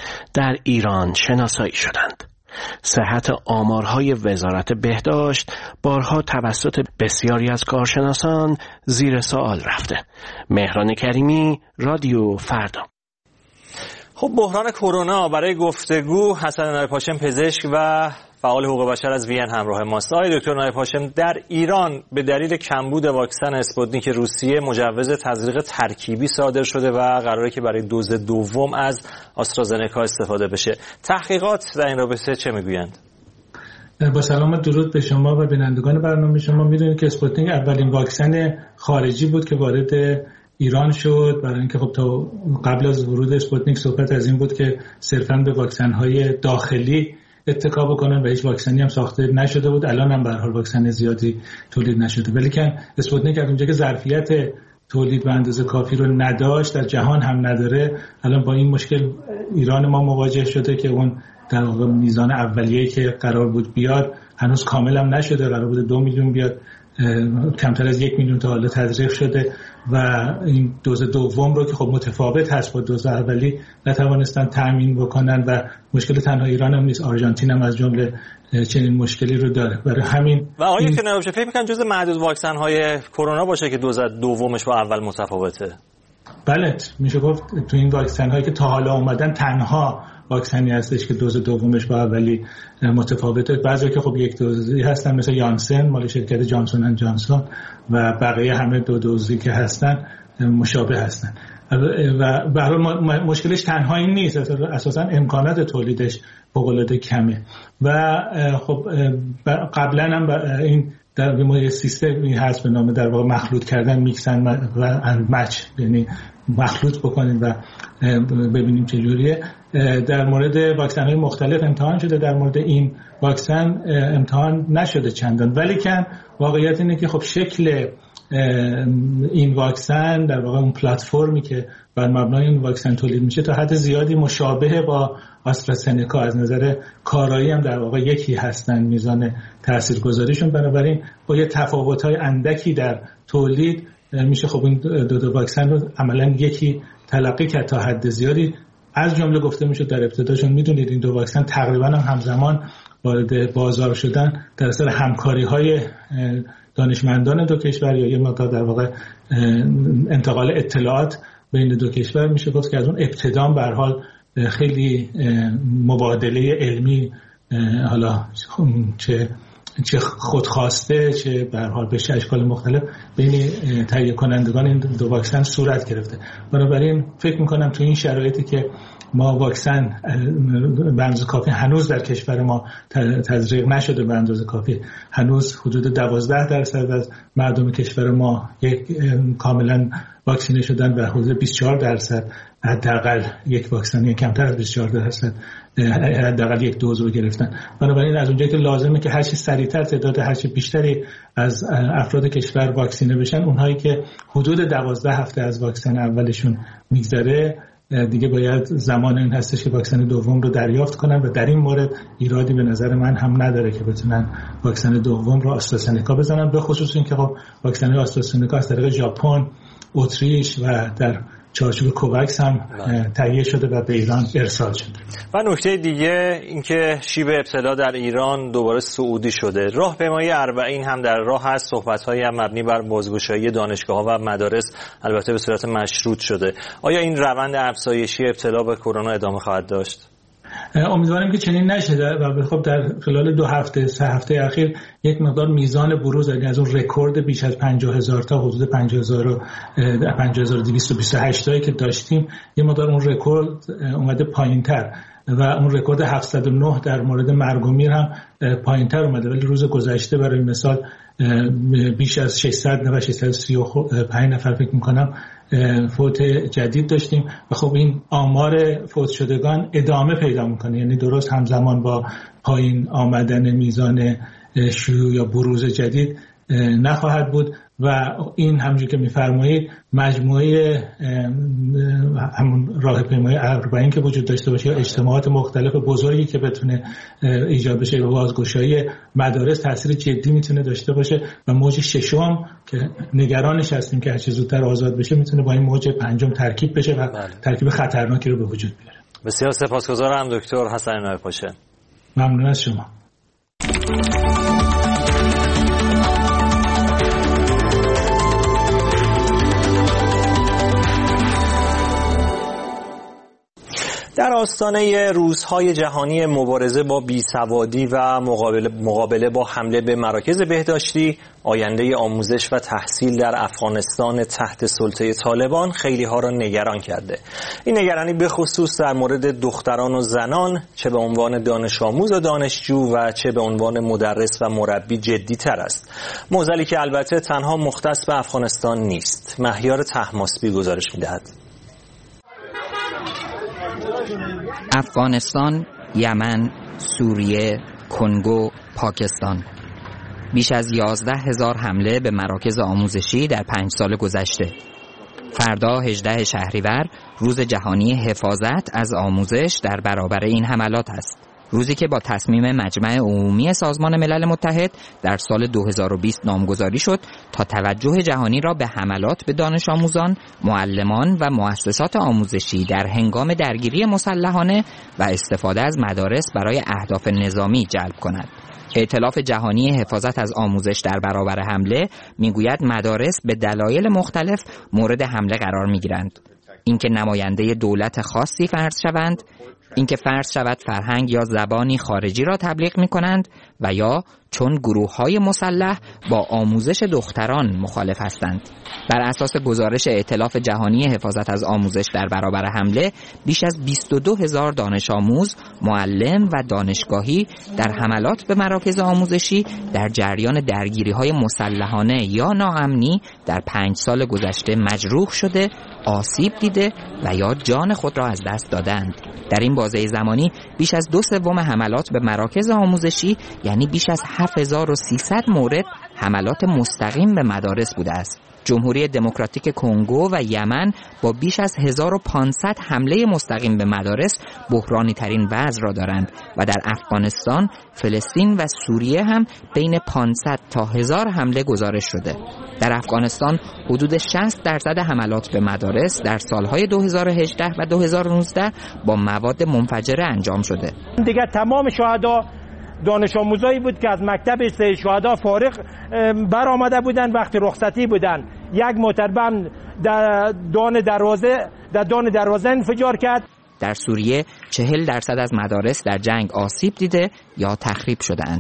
در ایران شناسایی شدند. صحت آمارهای وزارت بهداشت بارها توسط بسیاری از کارشناسان زیر سوال رفته. مهران کریمی، رادیو فردا. خب بحران کرونا برای گفتگو حسن نایپاشم پزشک و فعال حقوق بشر از وین همراه ماست. آقای دکتر نایپاشم، در ایران به دلیل کمبود واکسن اسپوتنیک روسیه مجوز تزریق ترکیبی صادر شده و قراره که برای دوز دوم از آسترازنکا استفاده بشه. تحقیقات در این رابطه چه میگویند؟ با سلام و درود به شما و بینندگان برنامه شما. میدونید که اسپوتنیک اولین واکسن خارجی بود که وارد ایران شد، برای اینکه خب تا قبل از ورود اسپوتنیک صحبت از این بود که صرفاً به واکسن‌های داخلی اتکا بکنن و هیچ واکسنی هم ساخته نشده بود. الان هم به هر حال واکسن زیادی تولید نشده، ولی که اسپوتنیک از اونجایی که ظرفیت تولید به اندازه کافی رو نداشت، در جهان هم نداره، الان با این مشکل ایران ما مواجه شده که اون در واقع میزان اولیه‌ای که قرار بود بیاد هنوز کامل هم نشده. قرار بود دو میلیون بیاد، کمتر از یک میلیون تا حالا تزریق شده و این دوز دوم رو که خب متفاوت هست با دوز اولی نتوانستن تأمین بکنن و مشکل تنها ایران هم نیست، آرژانتین هم از جمله چنین مشکلی رو داره. برای همین و آقای که نمیشه فکر می‌کنم جزء معدود واکسن های کرونا باشه که دوز دومش با اول متفاوته. بله میشه گفت تو این واکسن هایی که تا حالا اومدن تنها واکسنی هستش که دوز دومش با اولی متفاوته. بعضی که خب یک دوزی هستن مثل یانسن مال شرکت جانسون اند جانسون و بقیه همه دو دوزی که هستن مشابه هستن و برای مشکلش تنها این نیست، اساسا امکانات تولیدش فوق‌العاده کمه و خب قبلا هم این در مورد سیستمی هست به نام در واقع مخلوط کردن میکسن و مچ، یعنی مخلوط بکنیم و ببینیم چجوریه. در مورد واکسن‌های مختلف امتحان شده، در مورد این واکسن امتحان نشده چندان، ولی کن واقعیت اینه که خب شکل این واکسن در واقع اون پلتفرمی که بر مبنای این واکسن تولید میشه تا حد زیادی مشابه با آسترازنکا، از نظر کارایی هم در واقع یکی هستن میزان تاثیرگذاریشون، بنابراین با یه تفاوت‌های اندکی در تولید میشه خب این دو تا واکسن رو عملاً یکی تلقی کرد تا حد زیادی. از جمله گفته میشه در ابتداشون میدونید این دو واکسن تقریبا هم همزمان وارد بازار شدن در اثر همکاری‌های دانشمندان دو کشور یا یه مقدار در واقع انتقال اطلاعات بین دو کشور. میشه گفت که از اون ابتدام به هر حال خیلی مبادله علمی، حالا چه چه خودخواسته چه به هر حال به اشکال مختلف بین تهیه کنندگان این دو واکسن صورت گرفته. بنابراین فکر میکنم تو این شرایطی که ما واکسن به اندازه کافی هنوز در کشور ما تزریق نشده، به اندازه کافی هنوز حدود دوازده درصد از مردم کشور ما یک کاملا واکسینه شدن و حدود بیست و چهار درصد حداقل یک واکسن، یا کمتر از بیست و چهار درصد حداقل یک دوز رو گرفتن. بنابراین از اونجایی که لازمه که هر چی سریعتر تعداد هر چی بیشتری از افراد کشور واکسینه بشن، اونهایی که حدود دوازده هفته از واکسن اولشون میگذره دیگه باید زمان این هستش که واکسن دوم رو دریافت کنن و در این مورد ایرادی به نظر من هم نداره که بتونن واکسن دوم رو آسترازنکا بزنن، به خصوص اینکه خب واکسن آسترازنکا از طریق ژاپن، اتریش و در چارچوب کوواکس هم تهیه شده و به ایران ارسال شده. و نکته دیگه اینکه شیب ابتلا در ایران دوباره صعودی شده. راهپیمایی اربعین هم در راه است، صحبت‌هایی هم مبنی بر بازگشایی دانشگاه‌ها و مدارس البته به صورت مشروط شده. آیا این روند افزایشی ابتلا به کرونا ادامه خواهد داشت؟ امیدواریم که چنین نشه و خب در خلال دو هفته سه هفته اخیر یک مقدار میزان بروز از اون رکورد بیش از پنجاه هزار تا حدود پنجاه هزار و دویست و بیست و هشت تایی که داشتیم، یه مقدار اون رکورد اومده پایین‌تر و اون رکورد هفتصد و نه در مورد مرگ و میر هم پایین‌تر اومده، ولی روز گذشته برای مثال بیش از ششصد و ششصد و سی و پنج نفر فکر می‌کنم فوت جدید داشتیم و خب این آمار فوت شدگان ادامه پیدا میکنه، یعنی درست همزمان با پایین آمدن میزان شیوع یا بروز جدید نخواهد بود و این همونجوری که میفرمایید مجموعه همون راهپیمایی اربعین که وجود داشته باشه یا اجتماعات مختلف بزرگی که بتونه ایجاد بشه و بازگشایی مدارس تاثیر جدی میتونه داشته باشه و موج ششم که نگرانش هستیم که هر چه زودتر آزاد بشه میتونه با این موج پنجم ترکیب بشه و ترکیب خطرناکی رو به وجود بیاره. بسیار سپاسگزارم دکتر حسن نایپاشه. ممنون از شما. در آستانه روزهای جهانی مبارزه با بیسوادی و مقابله, مقابله با حمله به مراکز بهداشتی، آینده آموزش و تحصیل در افغانستان تحت سلطه طالبان خیلی ها را نگران کرده. این نگرانی به خصوص در مورد دختران و زنان چه به عنوان دانش آموز و دانشجو و چه به عنوان مدرس و مربی جدی تر است. معضلی که البته تنها مختص به افغانستان نیست. مهیار طهماسبی گزارش می‌دهد. افغانستان، یمن، سوریه، کنگو، پاکستان. بیش از یازده هزار حمله به مراکز آموزشی در پنج سال گذشته. فردا هجدهم شهریور روز جهانی حفاظت از آموزش در برابر این حملات است. روزی که با تصمیم مجمع عمومی سازمان ملل متحد در سال دو هزار و بیست نامگذاری شد تا توجه جهانی را به حملات به دانش آموزان، معلمان و مؤسسات آموزشی در هنگام درگیری مسلحانه و استفاده از مدارس برای اهداف نظامی جلب کند. ائتلاف جهانی حفاظت از آموزش در برابر حمله میگوید مدارس به دلایل مختلف مورد حمله قرار میگیرند. اینکه نماینده دولت خاصی فرض شوند، اینکه فرض شود فرهنگ یا زبانی خارجی را تبلیغ می کنند و یا چون گروه‌های مسلح با آموزش دختران مخالف هستند. بر اساس گزارش ائتلاف جهانی حفاظت از آموزش در برابر حمله، بیش از بیست و دو هزار دانش آموز، معلم و دانشگاهی در حملات به مراکز آموزشی در جریان درگیری‌های مسلحانه یا ناامنی در پنج سال گذشته مجروح شده، آسیب دیده و یا جان خود را از دست دادند. در این بازه زمانی بیش از دو سوم حملات به مراکز آموزشی، یعنی بیش از هفت هزار و سیصد مورد، حملات مستقیم به مدارس بوده است. جمهوری دموکراتیک کنگو و یمن با بیش از هزار و پانصد حمله مستقیم به مدارس بحرانی ترین وضع را دارند و در افغانستان، فلسطین و سوریه هم بین پانصد تا هزار حمله گزارش شده. در افغانستان حدود شصت درصد حملات به مدارس در سالهای دو هزار و هجده و دو هزار و نوزده با مواد منفجره انجام شده. دیگه تمام شهدا دانش آموزایی بود که از مکتب شهدا فارغ برآمده بودن، وقتی رخصتی بودن یک مطربه در دان دروازه در دان دروازه انفجار کرد. در سوریه چهل درصد از مدارس در جنگ آسیب دیده یا تخریب شدند.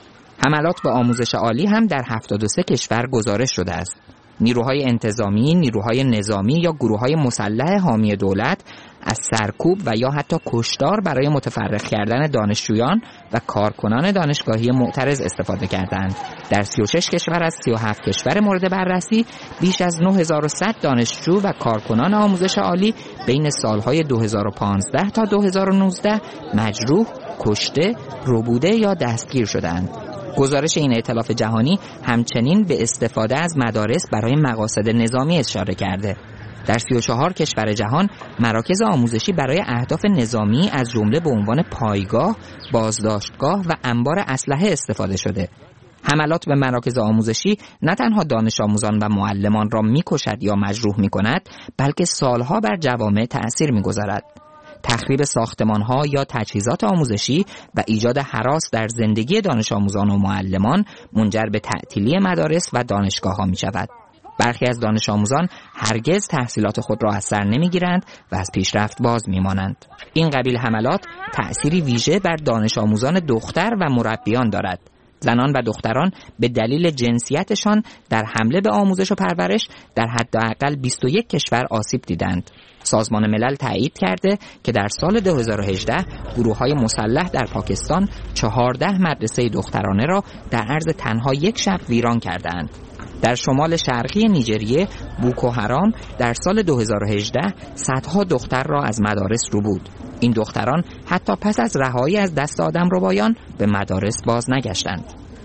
حملات به آموزش عالی هم در هفتاد و سه کشور گزارش شده است. نیروهای انتظامی، نیروهای نظامی یا گروه‌های مسلح حامی دولت از سرکوب و یا حتی کشتار برای متفرق کردن دانشجویان و کارکنان دانشگاهی معترض استفاده کردند. در سی و شش کشور از سی و هفت کشور مورد بررسی، بیش از نه هزار و صد دانشجو و کارکنان آموزش عالی بین سالهای دو هزار و پانزده تا دو هزار و نوزده مجروح، کشته، ربوده یا دستگیر شدند. گزارش این ائتلاف جهانی همچنین به استفاده از مدارس برای مقاصد نظامی اشاره کرده. در سی و چهار کشور جهان مراکز آموزشی برای اهداف نظامی از جمله به عنوان پایگاه، بازداشتگاه و انبار اسلحه استفاده شده. حملات به مراکز آموزشی نه تنها دانش آموزان و معلمان را می‌کشد یا مجروح می‌کند، بلکه سالها بر جوامع تأثیر می‌گذارد. تخریب ساختمان‌ها یا تجهیزات آموزشی و ایجاد هراس در زندگی دانش آموزان و معلمان منجر به تعطیلی مدارس و دانشگاه‌ها می‌شود. برخی از دانش آموزان هرگز تحصیلات خود را از سر نمی‌گیرند و از پیشرفت باز می‌مانند. این قبیل حملات تأثیری ویژه بر دانش آموزان دختر و مربیان دارد. زنان و دختران به دلیل جنسیتشان در حمله به آموزش و پرورش در حداقل بیست و یک کشور آسیب دیدند. سازمان ملل تایید کرده که در سال دو هزار و هجده گروه‌های مسلح در پاکستان چهارده مدرسه دخترانه را در عرض تنها یک شب ویران کردند. در شمال شرقی نیجریه بوکو حرام در سال دو هزار و هجده صدها دختر را از مدارس رو بود. این دختران حتی پس از رهایی از دست آدمربایان به مدارس باز نگشتند.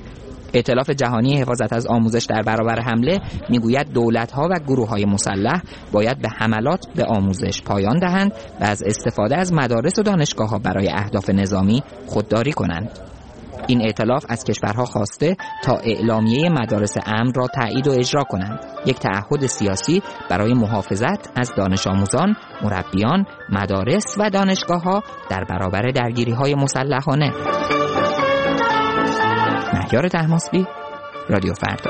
ائتلاف جهانی حفاظت از آموزش در برابر حمله میگوید دولت‌ها و گروه‌های مسلح باید به حملات به آموزش پایان دهند و از استفاده از مدارس و دانشگاه‌ها برای اهداف نظامی خودداری کنند. این ائتلاف از کشورها خواسته تا اعلامیه مدارس امن را تایید و اجرا کنند، یک تعهد سیاسی برای محافظت از دانش آموزان، مربیان، مدارس و دانشگاه‌ها در برابر درگیری‌های مسلحانه. مهیار طهماسبی، رادیو فردا.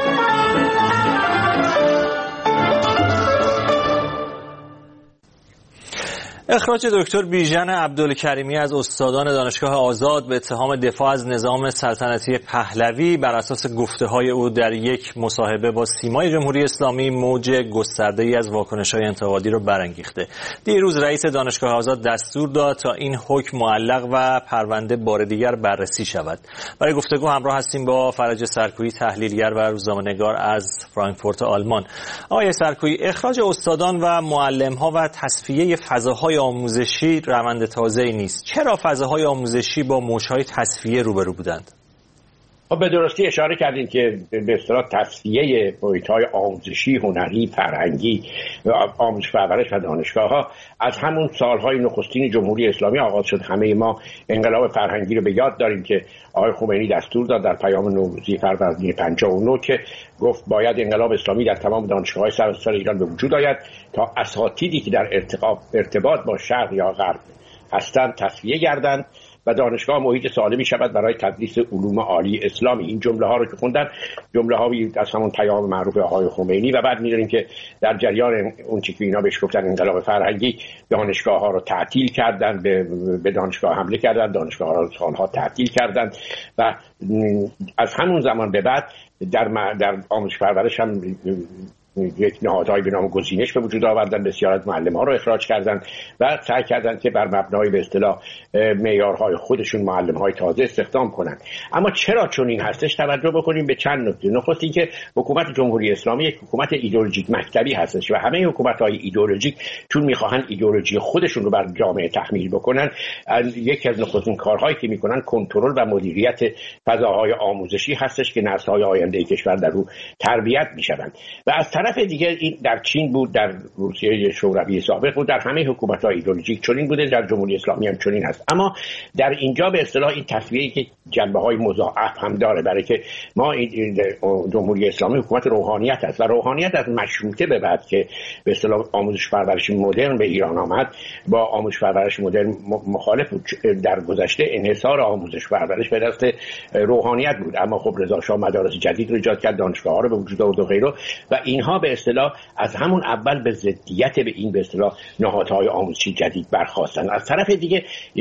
اخراج دکتر بیژن عبدالکریمی از استادان دانشگاه آزاد به اتهام دفاع از نظام سلطنتی پهلوی بر اساس گفته‌های او در یک مصاحبه با سیمای جمهوری اسلامی موج گسترده‌ای از واکنش‌های انتقادی را برانگیخته. دیروز رئیس دانشگاه آزاد دستور داد تا این حکم معلق و پرونده بار دیگر بررسی شود. برای گفتگو همراه هستیم با فرج سرکویی، تحلیلگر و روزنامه‌نگار از فرانکفورت آلمان. آقای سرکویی، اخراج استادان و معلم‌ها و تصفیه فضاهای آموزشی روند تازه‌ای نیست. چرا فضاهای آموزشی با موج‌های تصفیه روبرو بودند؟ خب به درستی اشاره کردین که به اصطلاح تصفیه محیط‌های آموزشی، هنری، فرهنگی، آموزش پرورش و دانشگاه‌ها از همون سال‌های نخستین جمهوری اسلامی آغاز شد. همه ما انقلاب فرهنگی رو به یاد داریم که آقای خمینی دستور داد در پیام نوروزی فروردین پنجاه و نه که گفت باید انقلاب اسلامی در تمام دانشگاه‌های سراسر ایران به وجود آید تا اساتیدی که در ارتباط با شرق یا غرب هستند تصفیه گردند و دانشگاه محیط سالمی شود برای تدریس علوم عالی اسلامی. این جمله ها رو که خوندن جمله هایی از همون پیام معروف آقای خمینی و بعد می‌دونیم که در جریان اون چیزی که اینا بهش گفتن انقلاب فرهنگی دانشگاه ها رو تعطیل کردن، به, به دانشگاه حمله کردن، دانشگاه ها رو سالها تعطیل کردن و از همون زمان به بعد در در آموزش پرورش هم یک نهادهایی به نام گزینش به وجود آوردن، بسیار از معلم ها رو اخراج کردن و سعی کردن که بر مبنای به اصطلاح معیارهای خودشون معلم های تازه استخدام کنن. اما چرا چون این هستش توجه بکنیم به چند نکته. نخست اینکه حکومت جمهوری اسلامی یک حکومت ایدئولوژیک مکتبی هستش و همه حکومت های ایدئولوژیک چون میخواهن ایدئولوژی خودشون رو بر جامعه تحمیل بکنن، یکی از نخستین کارهایی که میکنن کنترل و مدیریت فضاهای آموزشی هستش که نسل‌های آینده کشور در رو تربیت میشن. و از طرف دیگه این در چین بود، در روسیه شوروی سابق بود، در همه حکومت‌های ایدئولوژیک چنین بوده، در جمهوری اسلامی هم چنین هست. اما در اینجا به اصطلاح این تصویری که جنبه‌های مضاعف هم داره، برای که ما این جمهوری اسلامی حکومت روحانیت است و روحانیت از مشروطه به بعد که به اصطلاح آموزش پرورش مدرن به ایران آمد با آموزش پرورش مدرن مخالف بود. در گذشته انحصار آموزش پرورش به دست روحانیت بود، اما خب رضا شاه مدارس جدید رو ایجاد کرد، دانشگاه‌ها رو به وجود آورد و غیره و اینها به اصطلاح از همون اول به ضدیت به این به اصطلاح نهادهای آموزشی جدید برخاستن. از طرف دیگه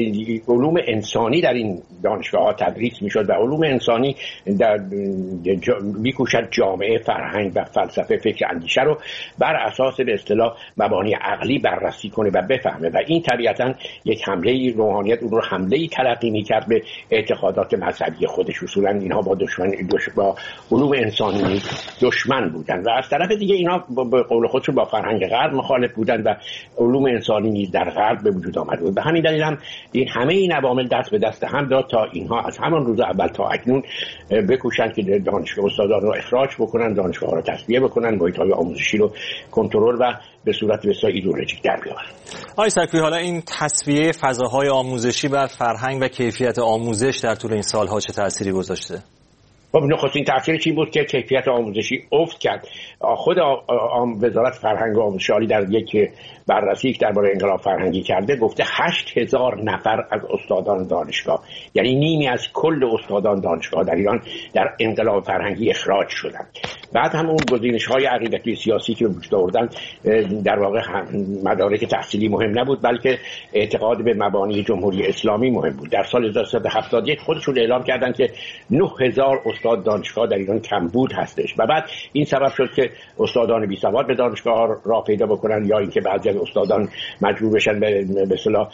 علوم انسانی در این دانشگاه‌ها تدریس میشد و علوم انسانی در جا... میکوشد جامعه، فرهنگ و فلسفه، فکر، اندیشه رو بر اساس به اصطلاح مبانی عقلی بررسی کنه و بفهمه و این طبیعتاً یک حمله روحانیت اون رو حمله تلقی میکرد به اعتقادات مذهبی خودش. اصولاً اینها با دشمن دش... با علوم انسانی دشمن بودن و از طرف دیگه اینا به قول خودشون با فرهنگ غرب مخالف بودن و علوم انسانی نیز در غرب به وجود آمد بود. به همین دلیل هم این همه این عوامل دست به دست هم داد تا اینها از همان روز اول تا اکنون بکوشن که دانشگاه استادان رو اخراج بکنن، دانشگاه ها رو تصفیه بکنن، محیط‌های آموزشی رو کنترل و به صورت بسیار ایدئولوژیک در بیارن. آقای سکویی، حالا این تصفیه فضاهای آموزشی بر فرهنگ و کیفیت آموزش در طول این سالها چه تأثیری گذاشته؟ خب نخستین تأثیر چی بود که کیفیت آموزشی افت کرد. خود وزارت فرهنگ و آموزش عالی در یک بررسی که درباره انقلاب فرهنگی کرده گفته هشت هزار نفر از استادان دانشگاه، یعنی نیمی از کل استادان دانشگاه در ایران در انقلاب فرهنگی اخراج شدند. بعد هم اون گزینش‌های عقیدتی سیاسی که به وجود آوردن در واقع مدارک تحصیلی مهم نبود، بلکه اعتقاد به مبانی جمهوری اسلامی مهم بود. در سال هزار و سیصد و هفتاد و یک خودشون اعلام کردن که نه هزار استاد دانشگاه در ایران کمبود هستش و بعد این سبب شد که استادان بی سواد به دانشگاه را پیدا بکنن یا اینکه بعضی از استادان مجبور بشن به به اصطلاح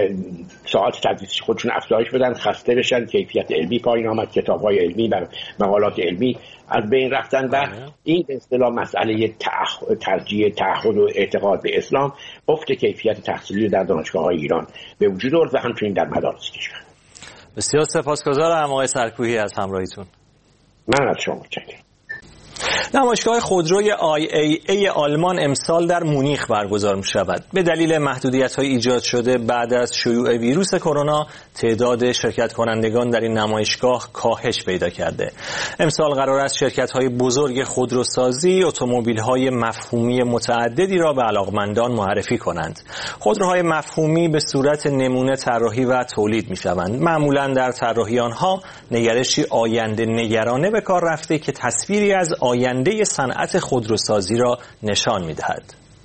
ساعات تدریسی خودشون افزایش بدن، خسته بشن، کیفیت علمی پایین آمد، کتاب‌های علمی و مقالات علمی از بین رفتن و این به اصطلاح مسئله ترجیح تعهد و اعتقاد به اسلام افت کیفیت تحصیلی در دانشگاه‌های ایران به وجود آورد و همچنین در مدارس کشور. بسیار سپاسگزارم آقای سرکویی از همراهیتون. من از شما متشکرم. نمایشگاه خودروی آی ای ای آلمان امسال در مونیخ برگزار می شود. به دلیل محدودیت‌های ایجاد شده بعد از شیوع ویروس کرونا تعداد شرکت کنندگان در این نمایشگاه کاهش پیدا کرده. امسال قرار است شرکت‌های بزرگ خودروسازی اتومبیل‌های مفهومی متعددی را به علاقمندان معرفی کنند. خودروهای مفهومی به صورت نمونه طراحی و تولید می‌شوند. معمولاً در طراحی آنها نگرشی آینده نگرانه به کار رفته که تصویری از آینده صنعت خودروسازی را نشان می‌دهد.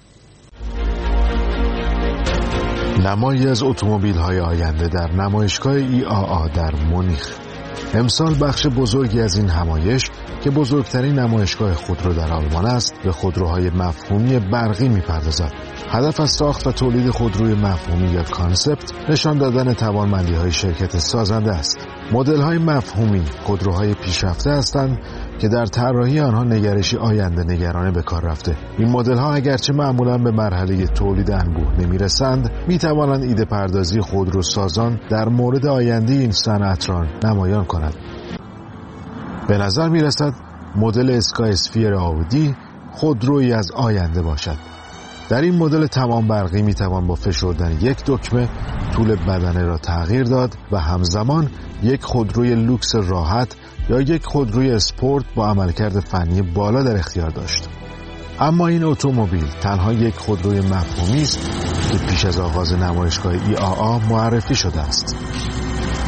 نمایی از اتومبیل‌های آینده در نمایشگاه ای آ آ در مونیخ. امسال بخش بزرگی از این همایش که بزرگترین نمایشگاه خودرو در آلمان است به خودروهای مفهومی برقی می‌پردازد. هدف از ساخت و تولید خودروی مفهومی یا کانسپت نشان دادن توانمندی‌های شرکت سازنده است. مدل‌های مفهومی خودروهای پیشرفته هستند که در طراحی آنها نگرشی آینده نگرانه به کار رفته. این مدل‌ها اگرچه معمولاً به مرحله تولید انبوه نمی‌رسند، می‌توانند ایده پردازی خودروسازان در مورد آینده این صنعت را نمایان کنند. به نظر می‌رسد مدل اسکای اسفیر آودی خودرویی از آینده باشد. در این مدل تمام برقی می‌توان با فشردن یک دکمه طول بدنه را تغییر داد و همزمان یک خودروی لوکس راحت یا یک خودروی اسپورت با عملکرد فنی بالا در اختیار داشت. اما این اتومبیل تنها یک خودروی مفهومی است که پیش از آغاز نمایشگاه ای آ آ معرفی شده است.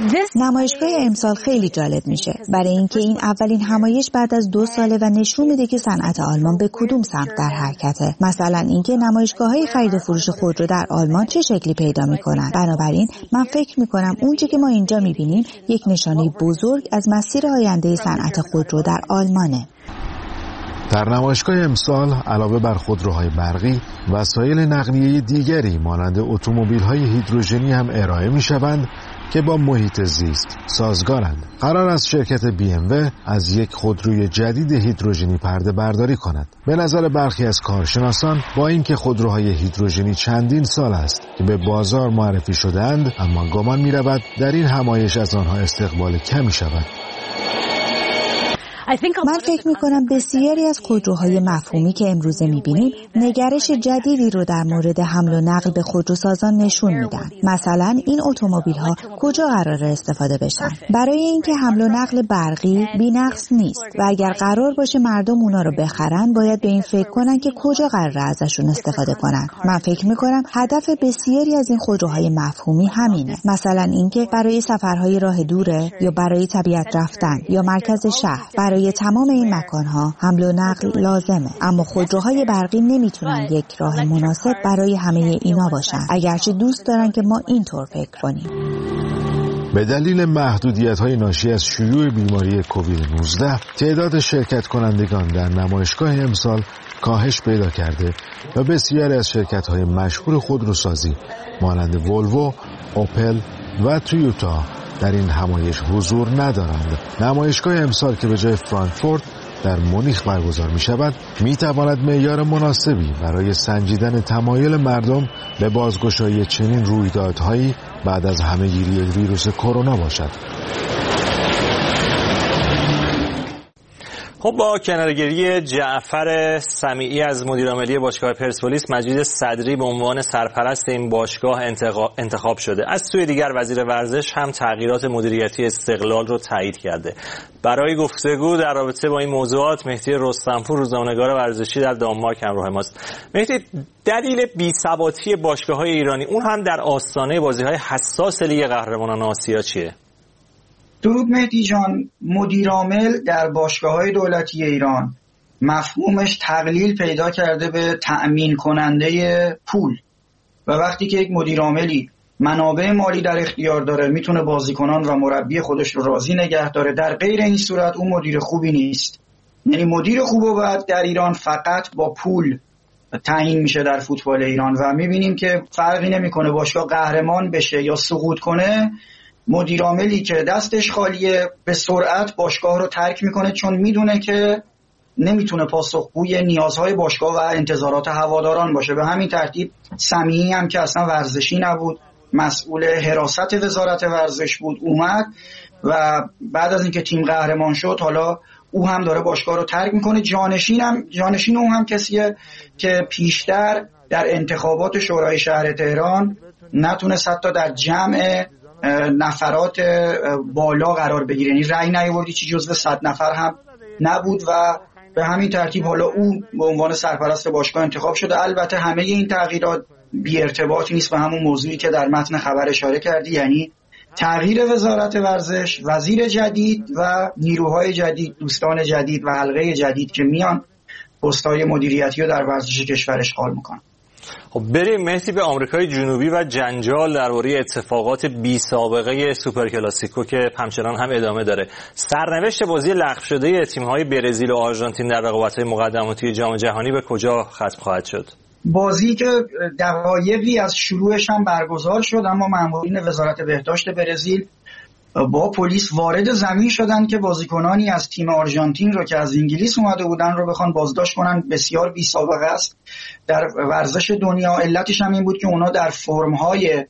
نمایشگاه امسال خیلی جالب میشه برای اینکه این اولین همایش بعد از دو ساله و نشون میده که صنعت آلمان به کدوم سمت در حرکته. مثلا اینکه نمایشگاه‌های خرید و فروش خودرو در آلمان چه شکلی پیدا میکنن. بنابراین من فکر میکنم اونچه که ما اینجا میبینیم یک نشانه بزرگ از مسیر آینده صنعت خودرو در آلمانه. در نمایشگاه امسال علاوه بر خودروهای برقی، وسایل نقلیه دیگری مانند اتومبیل‌های هیدروژنی هم ارائه می‌شوند که با محیط زیست سازگارند. قرار است شرکت بی ام و از یک خودروی جدید هیدروژنی پرده برداری کند. به نظر برخی از کارشناسان با اینکه خودروهای هیدروژنی چندین سال است که به بازار معرفی شده‌اند، اما گمان می‌رود در این همایش از آنها استقبال کمی شود. من فکر میکنم بسیاری از خودروهای مفهومی که امروزه میبینیم نگرش جدیدی رو در مورد حمل و نقل به خودروسازان نشون میدن. مثلا این اتومبیل ها کجا قراره استفاده بشن؟ برای اینکه حمل و نقل برقی بی‌نقص نیست و اگر قرار باشه مردم اونا رو بخرن باید به این فکر کنن که کجا قراره ازشون استفاده کنن. من فکر میکنم هدف بسیاری از این خودروهای مفهومی همینه. مثلا اینکه برای سفرهای راه دوره یا برای طبیعت رفتن یا مرکز شهر، برای تمام این مکانها حمل و نقل لازمه، اما خودروهای برقی نمیتونن یک راه مناسب برای همه اینا باشن، اگرچه دوست دارن که ما اینطور فکر کنیم. به دلیل محدودیت‌های ناشی از شیوع بیماری کووید نوزده، تعداد شرکت کنندگان در نمایشگاه امسال کاهش پیدا کرده و بسیاری از شرکت‌های مشهور خودروسازی مانند ولوو، اوپل و تویوتا در این همایش حضور ندارند. نمایشگاه امسال که به جای فرانکفورت در مونیخ برگزار می شود می تواند معیار مناسبی برای سنجیدن تمایل مردم به بازگشایی چنین رویدادهایی بعد از همهگیری ویروس کرونا باشد. خب با کنارگیری جعفر سمیعی از مدیرعاملی باشگاه پرسپولیس، مجید صدری به عنوان سرپرست این باشگاه انتخاب شده. از سوی دیگر وزیر ورزش هم تغییرات مدیریتی استقلال رو تایید کرده. برای گفتگو در رابطه با این موضوعات مهدی رستمپور، روزنامه‌نگار ورزشی در دانمارک همراه ماست. مهدی، دلیل بی‌ثباتی باشگاه‌های ایرانی اون هم در آستانه بازی‌های حساس لیگ قهرمانان آسیا چیه؟ درود مهدی جان. مدیرعامل در باشگاه‌های دولتی ایران مفهومش تقلیل پیدا کرده به تأمین کننده پول و وقتی که یک مدیرعاملی منابع مالی در اختیار داره میتونه بازیکنان و مربی خودش رو راضی نگه داره، در غیر این صورت اون مدیر خوبی نیست. یعنی مدیر خوب و بد در ایران فقط با پول تعیین میشه در فوتبال ایران و میبینیم که فرقی نمیکنه باشگاه قهرمان بشه یا سقوط کنه، مدیر عاملی که دستش خالیه به سرعت باشگاه رو ترک میکنه، چون میدونه که نمیتونه پاسخگوی نیازهای باشگاه و انتظارات هواداران باشه. به همین ترتیب سمیعی هم که اصلا ورزشی نبود، مسئول حراست وزارت ورزش بود، اومد و بعد از اینکه تیم قهرمان شد حالا او هم داره باشگاه رو ترک میکنه. جانشین هم جانشین اون هم کسیه که پیشتر در انتخابات شورای شهر تهران نتونست حتی در جمع نفرات بالا قرار بگیره، یعنی رأی نیاوردی چی جزو صد نفر هم نبود و به همین ترتیب حالا او به عنوان سرپرست باشگاه انتخاب شده. البته همه این تغییرات بی ارتباط نیست به همون موضوعی که در متن خبر اشاره کردی، یعنی تغییر وزارت ورزش، وزیر جدید و نیروهای جدید، دوستان جدید و حلقه جدید که میان پست‌های مدیریتی رو در ورزش کشور اشغال میکنن. خب بریم مهدی به آمریکای جنوبی و جنجال درباره اتفاقات بی سابقه سوپر کلاسیکو که همچنان هم ادامه داره. سرنوشت بازی لغو شده تیم‌های برزیل و آرژانتین در رقابت‌های مقدماتی جام جهانی به کجا ختم خواهد شد؟ بازی که دقایقی از شروعش هم برگزار شد، اما مامورین وزارت بهداشت برزیل با پلیس وارد زمین شدن که بازیکنانی از تیم آرژانتین رو که از انگلیس اومده بودن رو بخوان بازداشت کنن. بسیار بی سابقه است در ورزش دنیا. علتش هم این بود که اونا در فرم‌های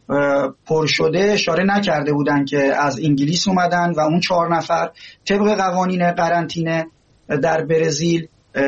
پر شده اشاره نکرده بودن که از انگلیس اومدن و اون چهار نفر طبق قوانین قرنطینه در برزیل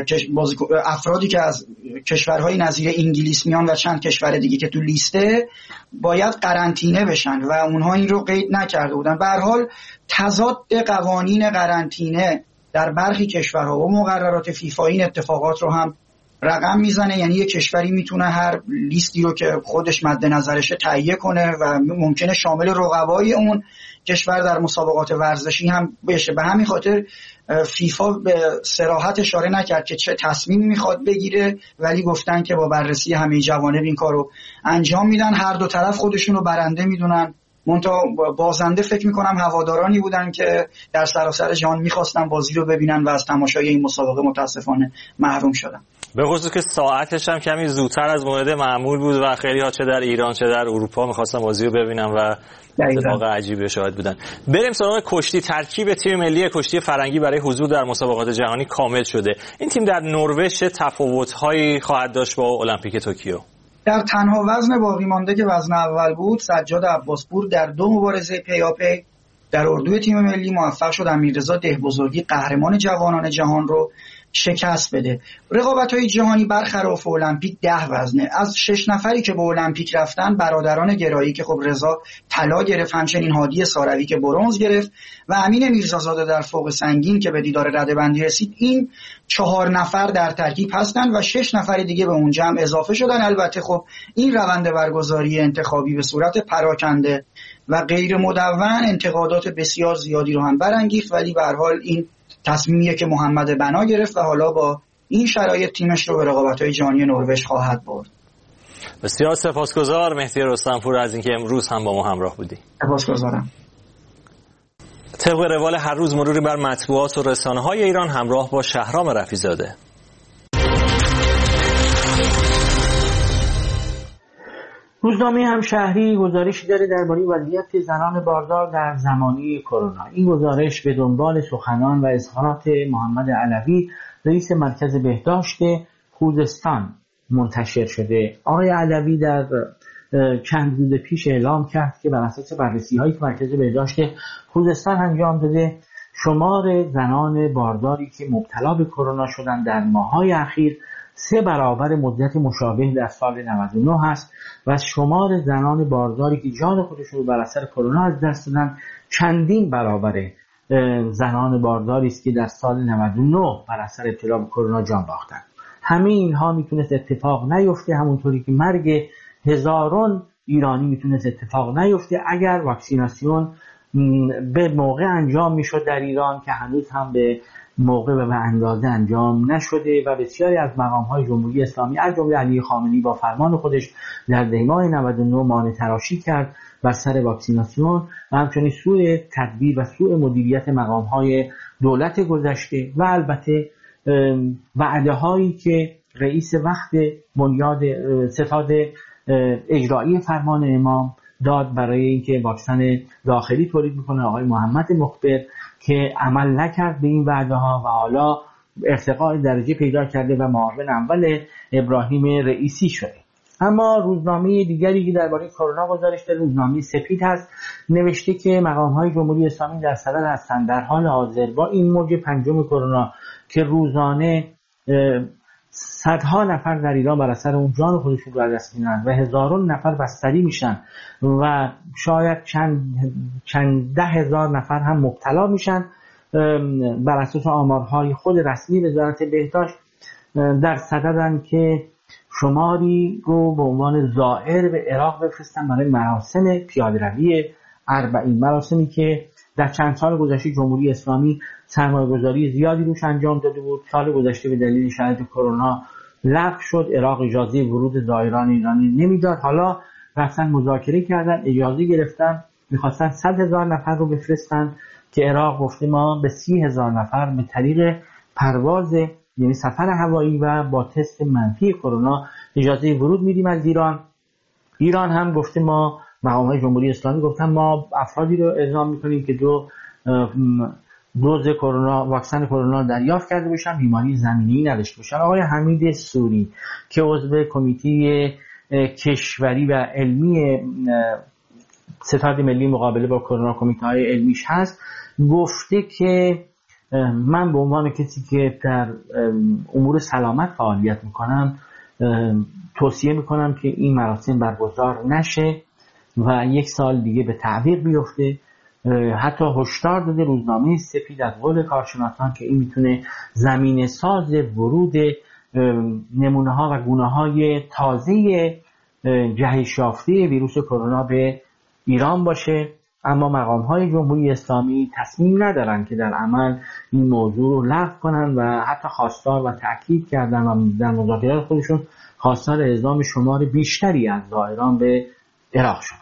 افرادی که از کشورهای نظیر انگلیس میان و چند کشور دیگه که تو لیسته باید قرنطینه بشن و اونها این رو قید نکرده بودن. به هر حال تضاد قوانین قرنطینه در برخی کشورها و مقررات فیفا این اتفاقات رو هم رقم میزنه، یعنی یک کشوری میتونه هر لیستی رو که خودش مد نظرشه تهیه کنه و ممکنه شامل رقبای اون کشور در مسابقات ورزشی هم بشه. به همین خاطر فیفا به صراحت اشاره نکرد که چه تصمیمی میخواد بگیره، ولی گفتن که با بررسی همه جوانب این کارو انجام میدن. هر دو طرف خودشون رو برنده میدونن، منتها بازنده فکر میکنم هوادارانی بودن که در سراسر جهان میخواستن بازی رو ببینن و از تماشای این مسابقه متاسفانه محروم شدن. به خصوص که ساعتش هم کمی زودتر از موعد معمول بود و خیلی ها چه در ایران چه در اروپا میخواستن بازی رو ببینن و اتفاق عجیبی شاهد بودن. بریم سراغ کشتی. ترکیب تیم ملی کشتی فرنگی برای حضور در مسابقات جهانی کامل شده. این تیم در نروژ چه تفاوت‌هایی خواهد داشت با المپیک توکیو؟ در تنها وزن باقی مانده که وزن اول بود، سجاد عباسپور در دو مبارزه پیاپی در اردوی تیم ملی موفق شد امیررضا دهبزرگی قهرمان جوانان جهان رو شکست بده. رقابت‌های جهانی برخلاف المپیک ده وزنه. از شش نفری که به المپیک رفتن، برادران گرایی که خب رضا طلا گرفت، همچنین هادی ساروی که برنز گرفت و امین میرزازاده در فوق سنگین که به دیدار رده‌بندی رسید، این چهار نفر در ترکیب هستن و شش نفر دیگه به اون جمع اضافه شدن. البته خب این روند برگزاری انتخابی به صورت پراکنده و غیر مدون انتقادات بسیار زیادی رو هم برانگیخت، ولی به هر حال این تصمیمیه که محمد بنا گرفت و حالا با این شرایط تیمش رو به رقابت‌های جهانی نروژ خواهد برد. بسیار سپاسگزار مهدی رستمپور از اینکه امروز هم با ما همراه بودی. سپاسگزارم. طبق روال هر روز مروری بر مطبوعات و رسانه‌های ایران همراه با شهرام رفیع‌زاده. روزنامه همشهری گزارشی داره درباره وضعیت زنان باردار در زمانه کرونا. این گزارش به دنبال سخنان و اظهارات محمد علوی رئیس مرکز بهداشت خوزستان منتشر شده. آقای علوی در چند روز پیش اعلام کرد که بر اساس بررسی‌هایی که مرکز بهداشت خوزستان انجام داده، شمار زنان بارداری که مبتلا به کرونا شدن در ماه‌های اخیر سه برابر مدت مشابه در سال نود و نه است و شمار زنان بارداری که جان خودشون رو بر اثر کرونا از دست دادن چندین برابر زنان بارداری است که در سال نود و نه بر اثر ابتلا به کرونا جان باختند. همه اینها میتونست اتفاق نیفته، همونطوری که مرگ هزاران ایرانی میتونست اتفاق نیفته اگر واکسیناسیون به موقع انجام میشد در ایران، که هنوز هم به موقع و به اندازه انجام نشده و بسیاری از مقام‌های جمهوری اسلامی از جمله علی خامنه‌ای با فرمان خودش در دیماه نود و نه مانع تراشی کرد بر سر واکسیناسیون و همچنین سوء تدبیر و سوء مدیریت مقام‌های دولت گذشته و البته وعده‌هایی که رئیس وقت بنیاد ستاد اجرایی فرمان امام داد برای اینکه واکسن داخلی تولید میکنه، آقای محمد مخبر، که عمل نکرد به این وعده ها و حالا ارتقاء درجه پیدا کرده و معاون اول ابراهیم رئیسی شده. اما روزنامه دیگری که درباره کرونا گزارش داده، روزنامه سپید هست، نوشته که مقام‌های جمهوری اسلامی در صدد هستند در حال حاضر با این موج پنجم کرونا که روزانه صدها نفر در ایران بر اثر اون جان خودشون رو از دست میدن و هزاران نفر بستری میشن و شاید چند چند ده هزار نفر هم مبتلا میشن، بر اساس آمارهای خود رسمی وزارت بهداشت در صددن که شماری رو به عنوان زائر به عراق بفرستن برای مراسم پیاده‌روی اربعین، مراسمی که در چند سال گذشته جمهوری اسلامی سرمایه‌گذاری زیادی روش انجام داده بود. سال گذشته به دلیل شرایط کرونا لغو شد، عراق اجازه ورود زائران ایرانی نمیداد. حالا رفتن مذاکره کردن، اجازه گرفتن، میخواستن صد هزار نفر رو بفرستن که عراق گفته ما به سی هزار نفر به طریق پرواز، یعنی سفر هوایی و با تست منفی کرونا اجازه ورود میدیم از ایران. ایران هم گفته ما، مقام‌های جمهوری اسلامی گفتن ما افرادی رو اعزام میکنیم که دو دوز کرونا واکسن کرونا دریافت کرده باشن، بیماری زمینی نداشته باشن. آقای حمید سوری که عضو کمیته کشوری و علمی ستاد ملی مقابله با کرونا، کمیته‌های علمیش هست، گفته که من به عنوان کسی که در امور سلامت فعالیت میکنم توصیه میکنم که این مراسم برگزار نشه و یک سال دیگه به تعویق بیفته. حتی هشدار داده روزنامه سپید از قول کارشناسان که این میتونه زمینه ساز ورود نمونه ها و گونه های تازه جهش یافته ویروس کرونا به ایران باشه، اما مقام های جمهوری اسلامی تصمیم ندارن که در عمل این موضوع رو لغو کنن و حتی خواستار و تأکید کردن و در مذاکرات خودشون خواستار اعزام شمار بیشتری از زائران به عراق شدن.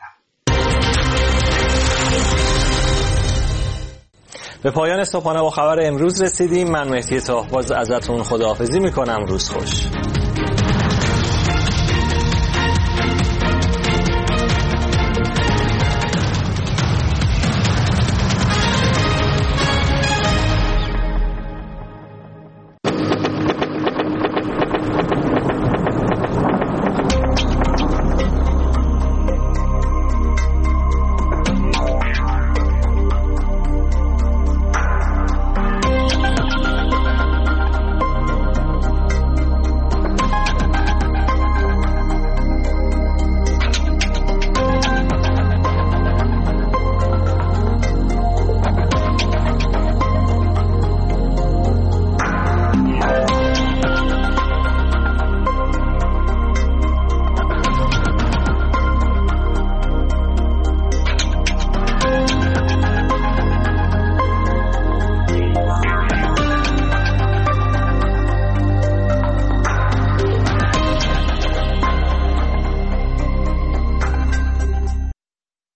به پایان صبحانه با خبر امروز رسیدیم. من مهدی طاهباز ازتون خداحافظی میکنم. روز خوش.